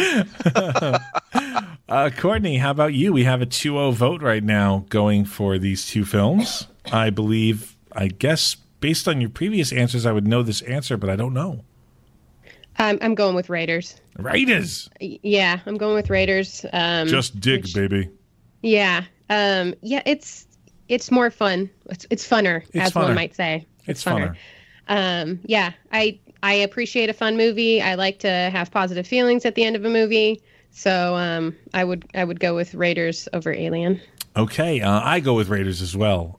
Courtney, how about you? We have a 2-0 vote right now going for these two films. I guess, based on your previous answers, I would know this answer, but I don't know. I'm going with Raiders. Raiders. Yeah, I'm going with Raiders. Just dig, baby. Yeah. Yeah, it's more fun. It's funner, It's as funner. one might say. It's funner. Yeah, I appreciate a fun movie. I like to have positive feelings at the end of a movie. So I would go with Raiders over Alien. Okay, I go with Raiders as well.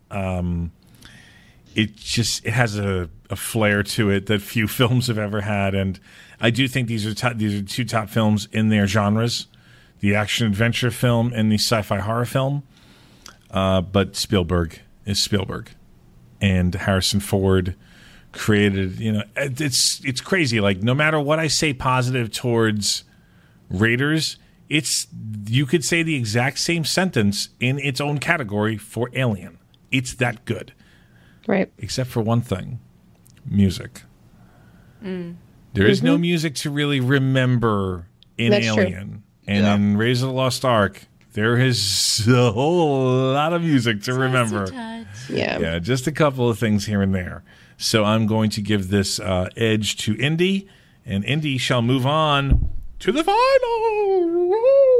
It has a flair to it that few films have ever had, and I do think these are two top films in their genres: the action adventure film and the sci-fi horror film. But Spielberg is Spielberg, and Harrison Ford created. It's crazy. Like no matter what I say positive towards Raiders, you could say the exact same sentence in its own category for Alien. It's that good. Right. Except for one thing, music. There is no music to really remember in That's true. Alien. And Yeah. in Raiders of the Lost Ark, there is a whole lot of music to remember. Yeah. Yeah, just a couple of things here and there. So I'm going to give this edge to Indy, and Indy shall move on to the final.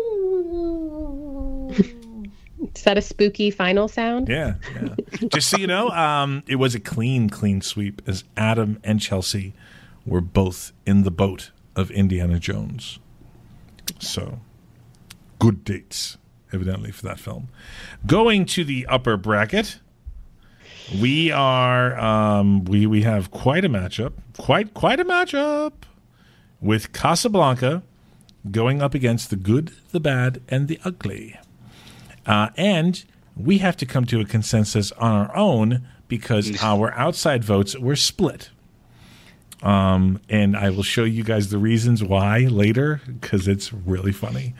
Is that a spooky final sound? Yeah. Just so you know, it was a clean sweep as Adam and Chelsea were both in the boat of Indiana Jones. So, good dates, evidently, for that film. Going to the upper bracket, we are we have quite a matchup, quite a matchup with Casablanca going up against The Good, the Bad, and the Ugly. And we have to come to a consensus on our own because our outside votes were split. And I will show you guys the reasons why later because it's really funny.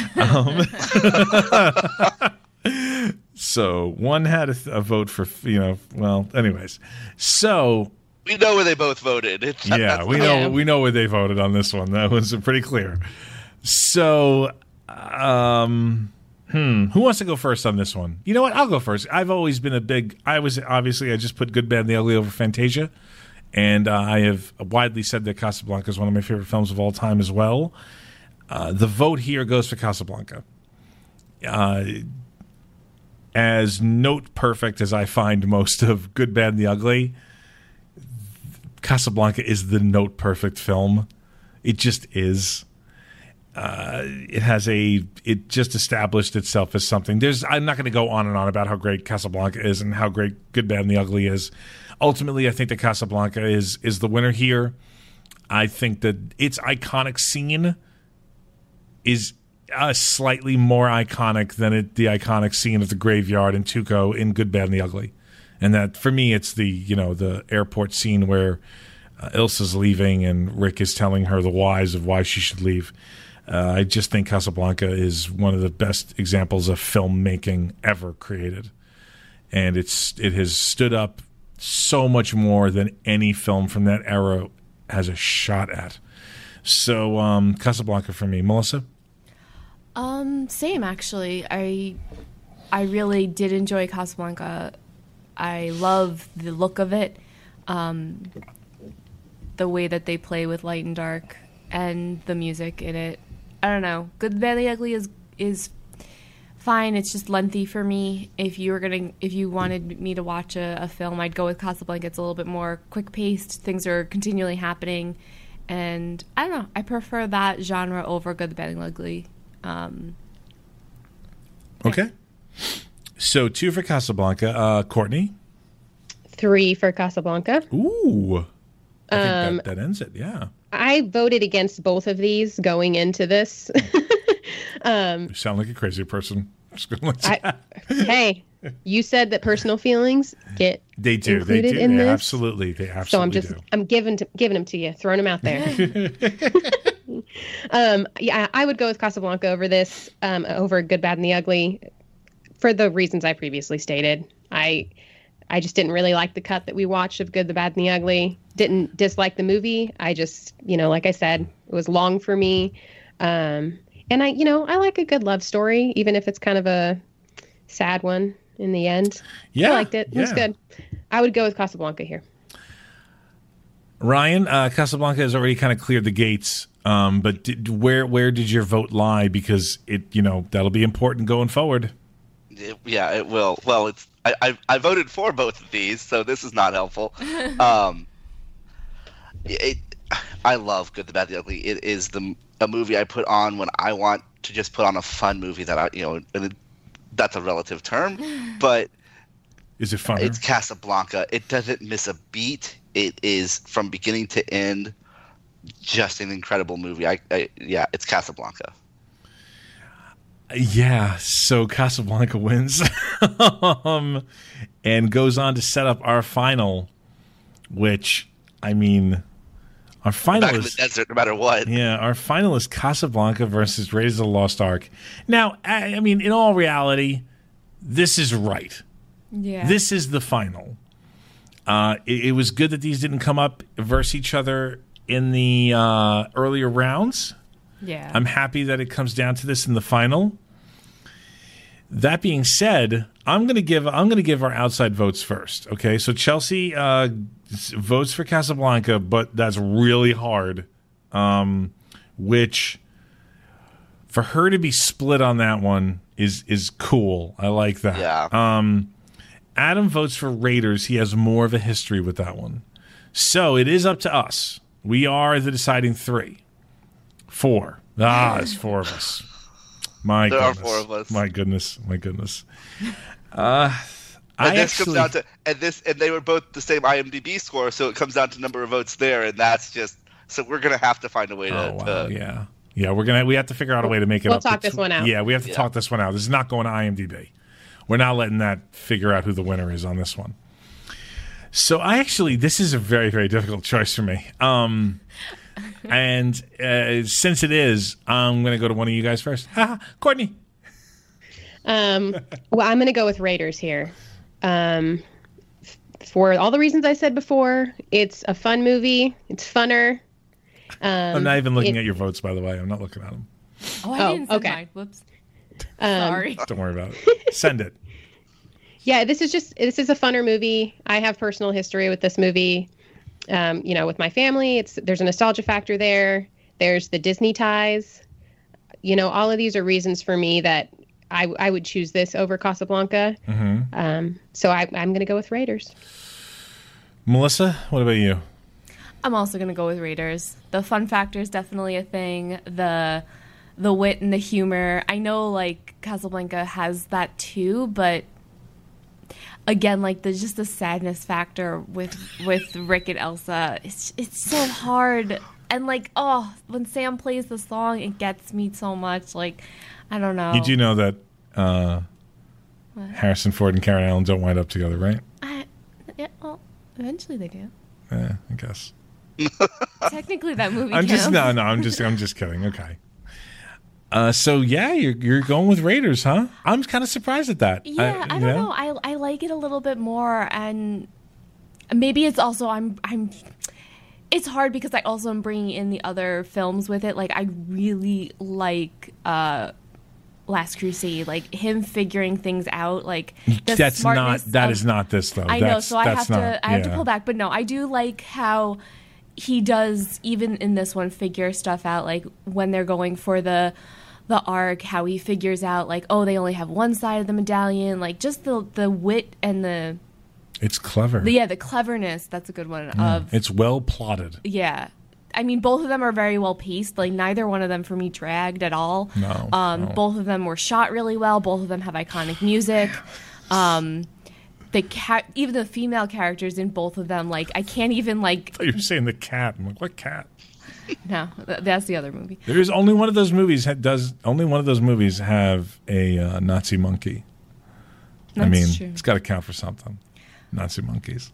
So one had a vote for, anyways. So We know where they both voted. we know where they voted on this one. That was pretty clear. So, who wants to go first on this one? You know what? I'll go first. I've always been I just put Good, Bad, and the Ugly over Fantasia. And I have widely said that Casablanca is one of my favorite films of all time as well. The vote here goes for Casablanca. As note perfect as I find most of Good, Bad, and the Ugly, Casablanca is the note perfect film. It just is. It just established itself as something. I'm not going to go on and on about how great Casablanca is and how great Good, Bad, and the Ugly is. Ultimately, I think that Casablanca is the winner here. I think that its iconic scene is slightly more iconic than the iconic scene of the graveyard in Tuco in Good, Bad, and the Ugly. And that, for me, it's the airport scene where Ilsa's leaving and Rick is telling her the whys of why she should leave. I just think Casablanca is one of the best examples of filmmaking ever created. And it has stood up so much more than any film from that era has a shot at. So Casablanca for me. Melissa? Same actually. I really did enjoy Casablanca. I love the look of it, the way that they play with light and dark, and the music in it. I don't know. Good, Bad, and the Ugly is fine. It's just lengthy for me. If you wanted me to watch a film, I'd go with Casablanca. It's a little bit more quick paced. Things are continually happening, and I don't know. I prefer that genre over Good, the Bad, and the Ugly. Okay. So 2 for Casablanca. Courtney? 3 for Casablanca. Ooh. I think that ends it, yeah. I voted against both of these going into this. You sound like a crazy person. Just gonna let you- Hey, you said that personal feelings get They do. They included do. in They this. absolutely. They absolutely So do. I'm giving them to you, throwing them out there. Yeah, I would go with Casablanca over this, over Good, Bad, and the Ugly, for the reasons I previously stated. I just didn't really like the cut that we watched of Good, the Bad, and the Ugly. Didn't dislike the movie. I just, like I said, it was long for me. And I like a good love story, even if it's kind of a sad one in the end. Yeah, I liked it. It was good. I would go with Casablanca here. Ryan, Casablanca has already kind of cleared the gates. But where did your vote lie? Because that'll be important going forward. Yeah, it will. Well, I voted for both of these, so this is not helpful. I love Good, the Bad, the Ugly. It is a movie I put on when I want to just put on a fun movie that that's a relative term, but is it fun? It's Casablanca. It doesn't miss a beat. It is from beginning to end just an incredible movie. It's Casablanca. Yeah, so Casablanca wins and goes on to set up our final, which, our final Back in is the desert, no matter what. Yeah, our final is Casablanca versus Raiders of the Lost Ark. Now, in all reality, this is right. Yeah. This is the final. It was good that these didn't come up versus each other in the earlier rounds. Yeah. I'm happy that it comes down to this in the final. That being said, I'm going to give our outside votes first. Okay, so Chelsea votes for Casablanca, but that's really hard. Which for her to be split on that one is cool. I like that. Yeah. Adam votes for Raiders. He has more of a history with that one. So it is up to us. We are the deciding 3. 4. It's 4 of us. My there goodness. are 4 of us. My goodness. Comes down to and they were both the same IMDb score, so it comes down to number of votes there, and that's just so we're gonna have to find a way to. Yeah. We have to figure out a way to make it. We'll up talk this one out. Yeah, we have to talk this one out. This is not going to IMDb. We're not letting that figure out who the winner is on this one. So this is a very, very difficult choice for me. And since it is, I'm going to go to one of you guys first. Courtney. Well, I'm going to go with Raiders here. For all the reasons I said before, it's a fun movie. It's funner. I'm not even looking at your votes, by the way. I'm not looking at them. I didn't send okay. mine. Whoops. Sorry. Don't worry about it. Send it. Yeah, this is a funner movie. I have personal history with this movie. With my family, there's a nostalgia factor there. There's the Disney ties. All of these are reasons for me that I would choose this over Casablanca. Mm-hmm. So I'm going to go with Raiders. Melissa, what about you? I'm also going to go with Raiders. The fun factor is definitely a thing. The wit and the humor. I know, Casablanca has that too, but again, there's just the sadness factor with Rick and Elsa. It's so hard. And, when Sam plays the song, it gets me so much. I don't know. You do know that Harrison Ford and Karen Allen don't wind up together, right? Eventually they do. Yeah, I guess. Technically, that movie. I'm counts. I'm just kidding. Okay. So you're going with Raiders, huh? I'm kind of surprised at that. Yeah, I don't know. I like it a little bit more, and maybe it's also I'm. It's hard because I also am bringing in the other films with it. I really like Last Crusade, him figuring things out. That is not this though. I know, so I have to pull back. But no, I do like how he does, even in this one, figure stuff out. When they're going for the arc, how he figures out they only have one side of the medallion. Just the wit and the. It's clever. The cleverness. That's a good one. It's well plotted. Yeah. Both of them are very well paced. Neither one of them for me dragged at all. No. Both of them were shot really well. Both of them have iconic music. even the female characters in both of them, like I can't even like. I thought you were saying the cat. I'm like, what cat? No, that's the other movie. There's only one of those movies only one of those movies have a Nazi monkey. That's true. It's got to count for something. Nazi monkeys.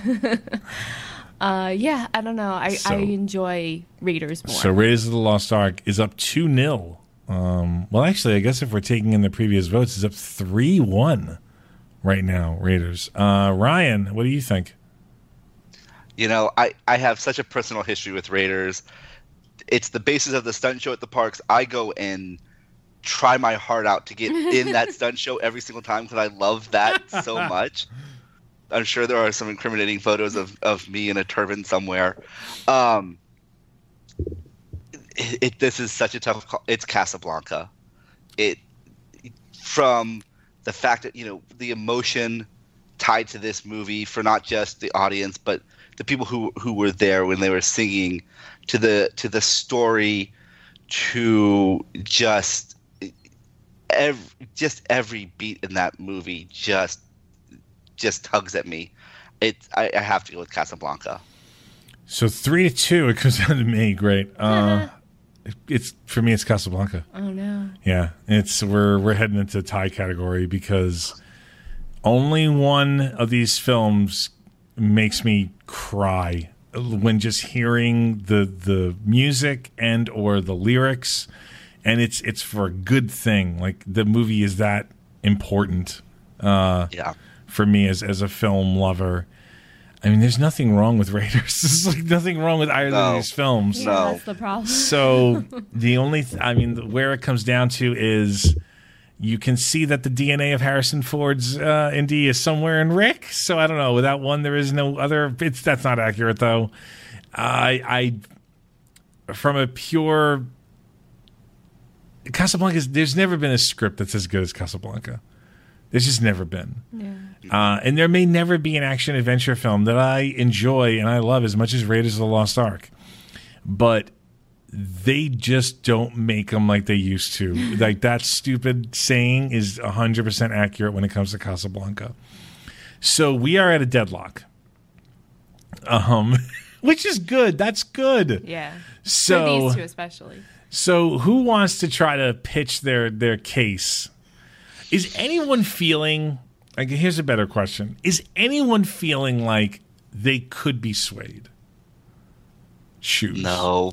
Yeah, I don't know. I enjoy Raiders more. So Raiders of the Lost Ark is up 2-0. Well, actually, I guess if we're taking in the previous votes, it's up 3-1 right now, Raiders. Ryan, what do you think? You know, I have such a personal history with Raiders. It's the basis of the stunt show at the parks. I go and try my heart out to get in that stunt show every single time because I love that so much. I'm sure there are some incriminating photos of me in a turban somewhere. This is such a tough call. It's Casablanca. From the fact that, you know, the emotion tied to this movie for not just the audience, but the people who were there when they were singing, to the story, to just every beat in that movie just tugs at me. I have to go with Casablanca. So 3-2, it comes down to me. Great. It's for me. It's Casablanca. Oh no. Yeah, we're heading into tie category because only one of these films makes me cry when just hearing the music and or the lyrics, and it's for a good thing. Like the movie is that important. For me as a film lover. I mean, there's nothing wrong with Raiders. There's like nothing wrong with either of these films. Yeah, that's the problem. So the only, where it comes down to is you can see that the DNA of Harrison Ford's Indy is somewhere in Rick. So I don't know. Without one, there is no other. That's not accurate though. I from a pure Casablanca, there's never been a script that's as good as Casablanca. There's just never been. Yeah. And there may never be an action-adventure film that I enjoy and I love as much as Raiders of the Lost Ark. But they just don't make them like they used to. Like that stupid saying is 100% accurate when it comes to Casablanca. So we are at a deadlock. Which is good. That's good. Yeah. So, for these two especially. So who wants to try to pitch their case? Is anyone feeling, like, here's a better question. Is anyone feeling like they could be swayed? Choose. No.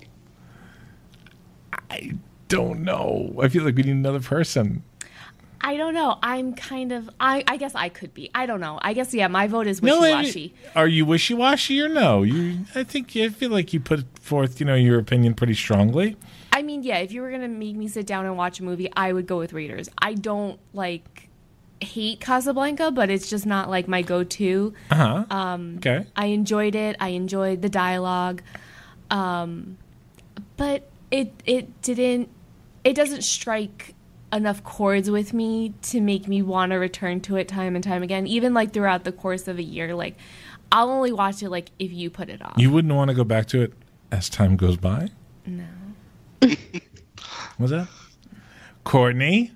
I don't know. I feel like we need another person. I don't know. I'm kind of, I guess I could be. I don't know. I guess, yeah, my vote is wishy-washy. Are you wishy-washy or no? I feel like you put forth, your opinion pretty strongly. I mean, yeah, if you were going to make me sit down and watch a movie, I would go with Raiders. I don't, hate Casablanca, but it's just not, my go-to. Uh-huh. Okay. I enjoyed it. I enjoyed the dialogue. But it doesn't strike enough chords with me to make me want to return to it time and time again. Even, throughout the course of a year. I'll only watch it, if you put it off. You wouldn't want to go back to it as time goes by? No. What's that? Courtney?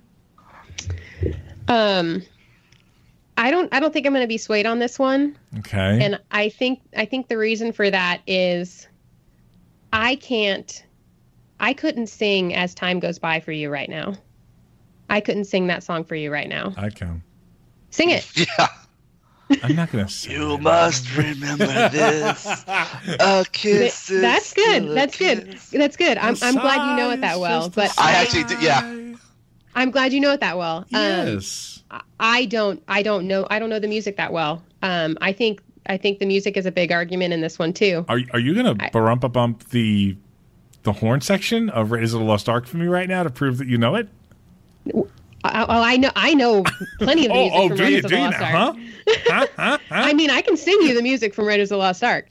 I don't think I'm going to be swayed on this one. Okay. And I think the reason for that is I couldn't sing As Time Goes By for you right now. I couldn't sing that song for you right now. I can. Sing it. Yeah. I'm not going to sing You it. must remember this. A kiss is That's good. still a That's good. kiss. That's good. I'm glad you know it that well. But I actually do, yeah. I'm glad you know it that well. Yes. I don't know the music that well. I think the music is a big argument in this one too. Are you going to bump the horn section of Raiders of the Lost Ark for me right now to prove that you know it? I know plenty of the music from Raiders of the Lost Ark. Huh? I mean, I can sing you the music from Raiders of the Lost Ark.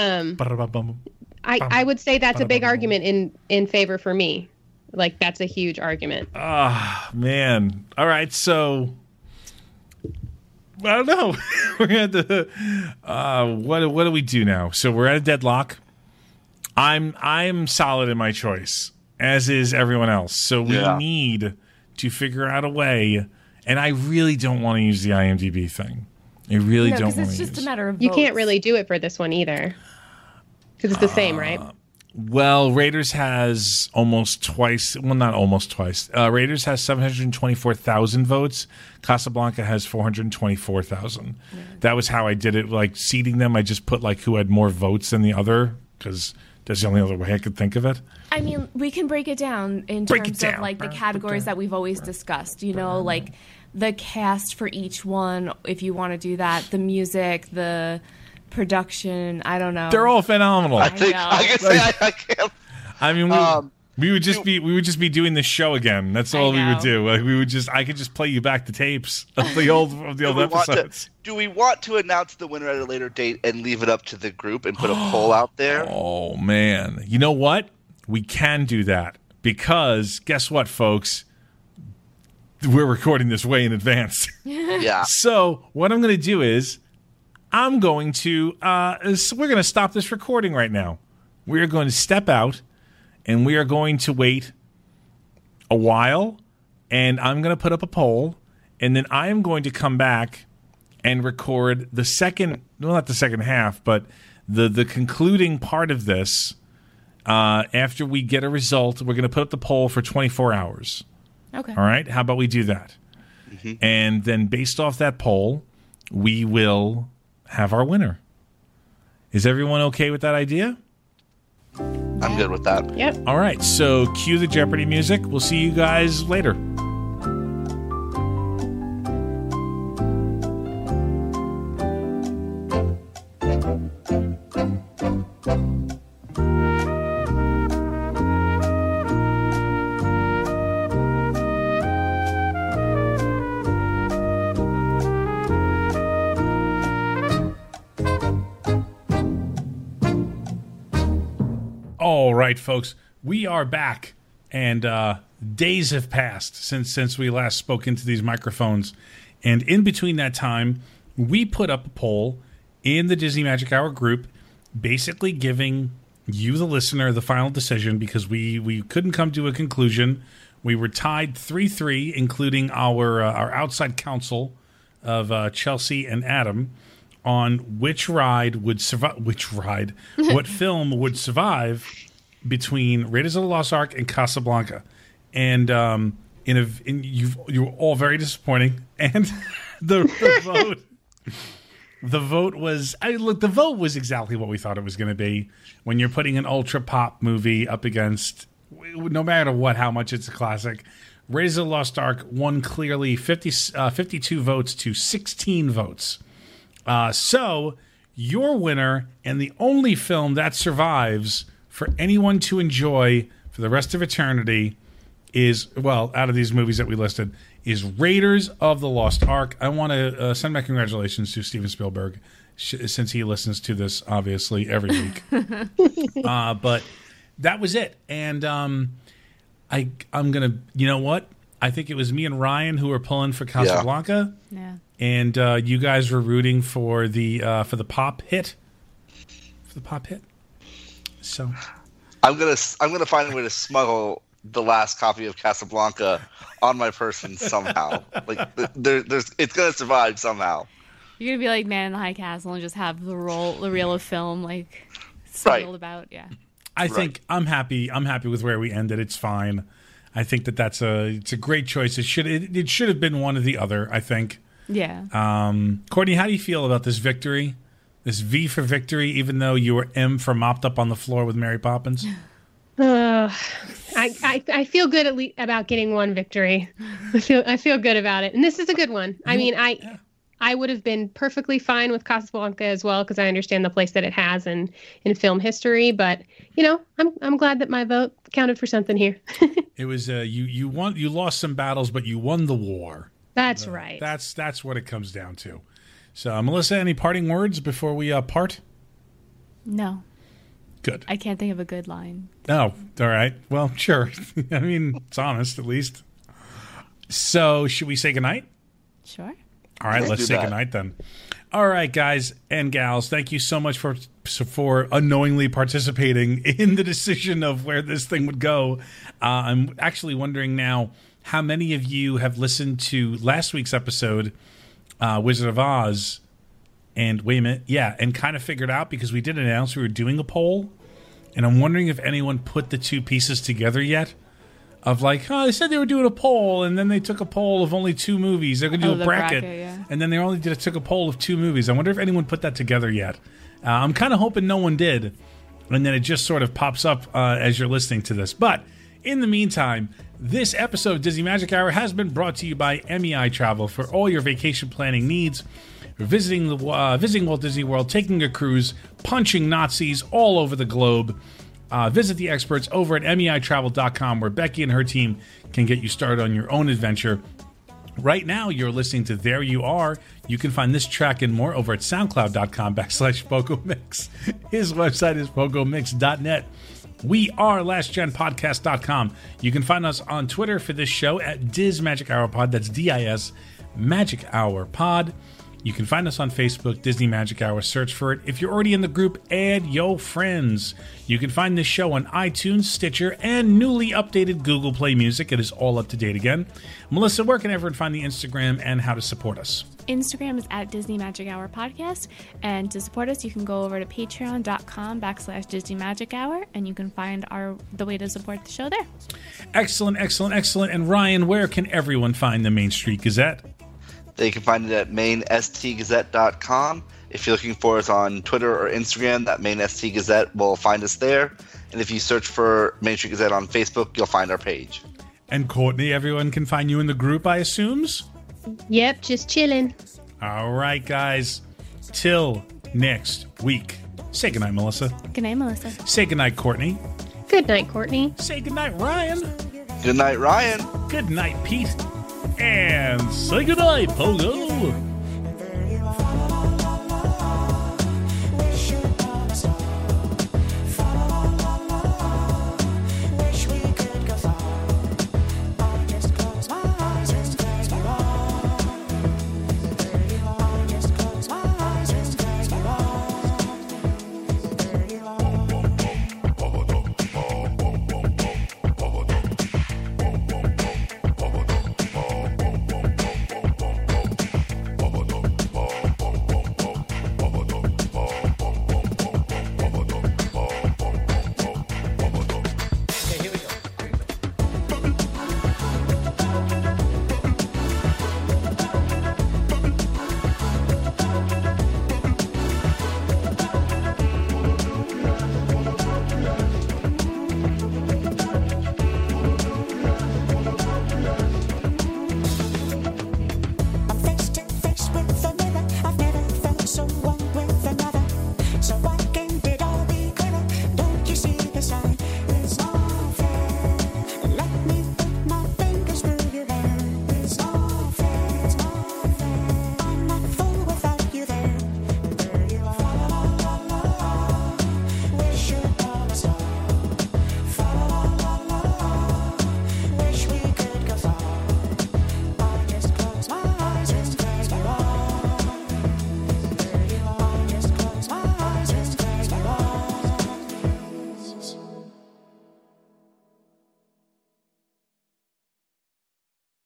I would say that's a big argument in favor for me. That's a huge argument. Ah, man. All right, so I don't know. We're going to what do we do now? So we're at a deadlock. I'm solid in my choice, as is everyone else. So we need to figure out a way, and I really don't want to use the IMDb thing. I really No, don't because want it's to just use. a matter of You votes. can't really do it for this one either. Because it's the same, right? Well, Raiders has almost twice. Well, not almost twice. Raiders has 724,000 votes. Casablanca has 424,000. Yeah. That was how I did it. Like seeding them, I just put like who had more votes than the other because that's the only other way I could think of it. I mean, we can break it down in terms of like the categories that we've always discussed. You know, like the cast for each one, if you want to do that, the music, the production. I don't know. They're all phenomenal. I think I can say I can't. I mean, we would just be doing this show again. That's all we would do. Like I could just play you back the tapes of the old episodes. Do we want to announce the winner at a later date and leave it up to the group and put a poll out there? Oh man, you know what? We can do that because guess what, folks? We're recording this way in advance. Yeah. So what I'm going to do is I'm going to we're going to stop this recording right now. We are going to step out. And we are going to wait a while, and I'm going to put up a poll, and then I am going to come back and record the second, well, not the second half, but the concluding part of this. After we get a result, we're going to put up the poll for 24 hours. Okay. All right? How about we do that? Mm-hmm. And then based off that poll, we will have our winner. Is everyone okay with that idea? I'm good with that. Yep. All right, so cue the Jeopardy music. We'll see you guys later. All right, folks, we are back, and days have passed since we last spoke into these microphones. And in between that time, we put up a poll in the Disney Magic Hour group, basically giving you, the listener, the final decision because we couldn't come to a conclusion. We were tied 3-3, including our outside counsel of Chelsea and Adam, on which ride would survive. What film would survive between Raiders of the Lost Ark and Casablanca? And you were all very disappointing. And the vote was the vote was exactly what we thought it was going to be. When you're putting an ultra pop movie up against, no matter what, how much it's a classic, Raiders of the Lost Ark won clearly 52 votes to 16 votes. So your winner and the only film that survives for anyone to enjoy for the rest of eternity is, well, out of these movies that we listed, is Raiders of the Lost Ark. I want to send my congratulations to Steven Spielberg, since he listens to this, obviously, every week. But that was it. And I'm going to, you know what? I think it was me and Ryan who were pulling for Casablanca. Yeah. And you guys were rooting for the pop hit. For the pop hit. So I'm gonna find a way to smuggle the last copy of Casablanca on my person somehow. Like it's gonna survive somehow. You're gonna be like Man in the High Castle and just have the reel of film like spilled about. Yeah. I think I'm happy. I'm happy with where we ended. It's fine. I think it's a great choice. It should have been one or the other, I think. Yeah. Courtney, how do you feel about this victory? This V for victory, even though you were M for mopped up on the floor with Mary Poppins? I feel good about getting one victory. I feel good about it, and this is a good one. I mean, I would have been perfectly fine with Casablanca as well because I understand the place that it has in film history. But I'm glad that my vote counted for something here. It was you lost some battles, but you won the war. That's right. That's what it comes down to. So, Melissa, any parting words before we part? No. Good. I can't think of a good line. Oh, all right. Well, sure. I mean, it's honest, at least. So, should we say goodnight? Sure. All right, let's say goodnight then. All right, guys and gals, thank you so much for unknowingly participating in the decision of where this thing would go. I'm actually wondering now how many of you have listened to last week's episode, Wizard of Oz, and wait a minute, yeah, and kind of figured out, because we did announce we were doing a poll, and I'm wondering if anyone put the two pieces together yet. Of like, oh, they said they were doing a poll, and then they took a poll of only 2 movies. They're going to do a bracket, and then they only took a poll of 2 movies. I wonder if anyone put that together yet. I'm kind of hoping no one did, and then it just sort of pops up as you're listening to this. But in the meantime, this episode of Disney Magic Hour has been brought to you by MEI Travel for all your vacation planning needs. Visiting Walt Disney World, taking a cruise, punching Nazis all over the globe. Visit the experts over at MEItravel.com, where Becky and her team can get you started on your own adventure. Right now, you're listening to There You Are. You can find this track and more over at SoundCloud.com/PogoMix. His website is PogoMix.net. We are LastGenPodcast.com. You can find us on Twitter for this show at Diz Magic Hour Pod. That's DIS Magic Hour Pod. You can find us on Facebook, Disney Magic Hour. Search for it. If you're already in the group, add your friends. You can find this show on iTunes, Stitcher, and newly updated Google Play Music. It is all up to date again. Melissa, where can everyone find the Instagram and how to support us? Instagram is at Disney Magic Hour Podcast. And to support us, you can go over to patreon.com/Disney Magic Hour, and you can find the way to support the show there. Excellent, excellent, excellent. And Ryan, where can everyone find the Main Street Gazette? They can find it at mainstgazette.com. If you're looking for us on Twitter or Instagram, that Main ST Gazette will find us there. And if you search for Main Street Gazette on Facebook, you'll find our page. And Courtney, everyone can find you in the group, I assumes? Yep, just chilling. All right, guys. Till next week. Say goodnight, Melissa. Good night, Melissa. Say goodnight, Courtney. Good night, Courtney. Say goodnight, Ryan. Good night, Ryan. Good night, Pete. And say goodnight, Pogo.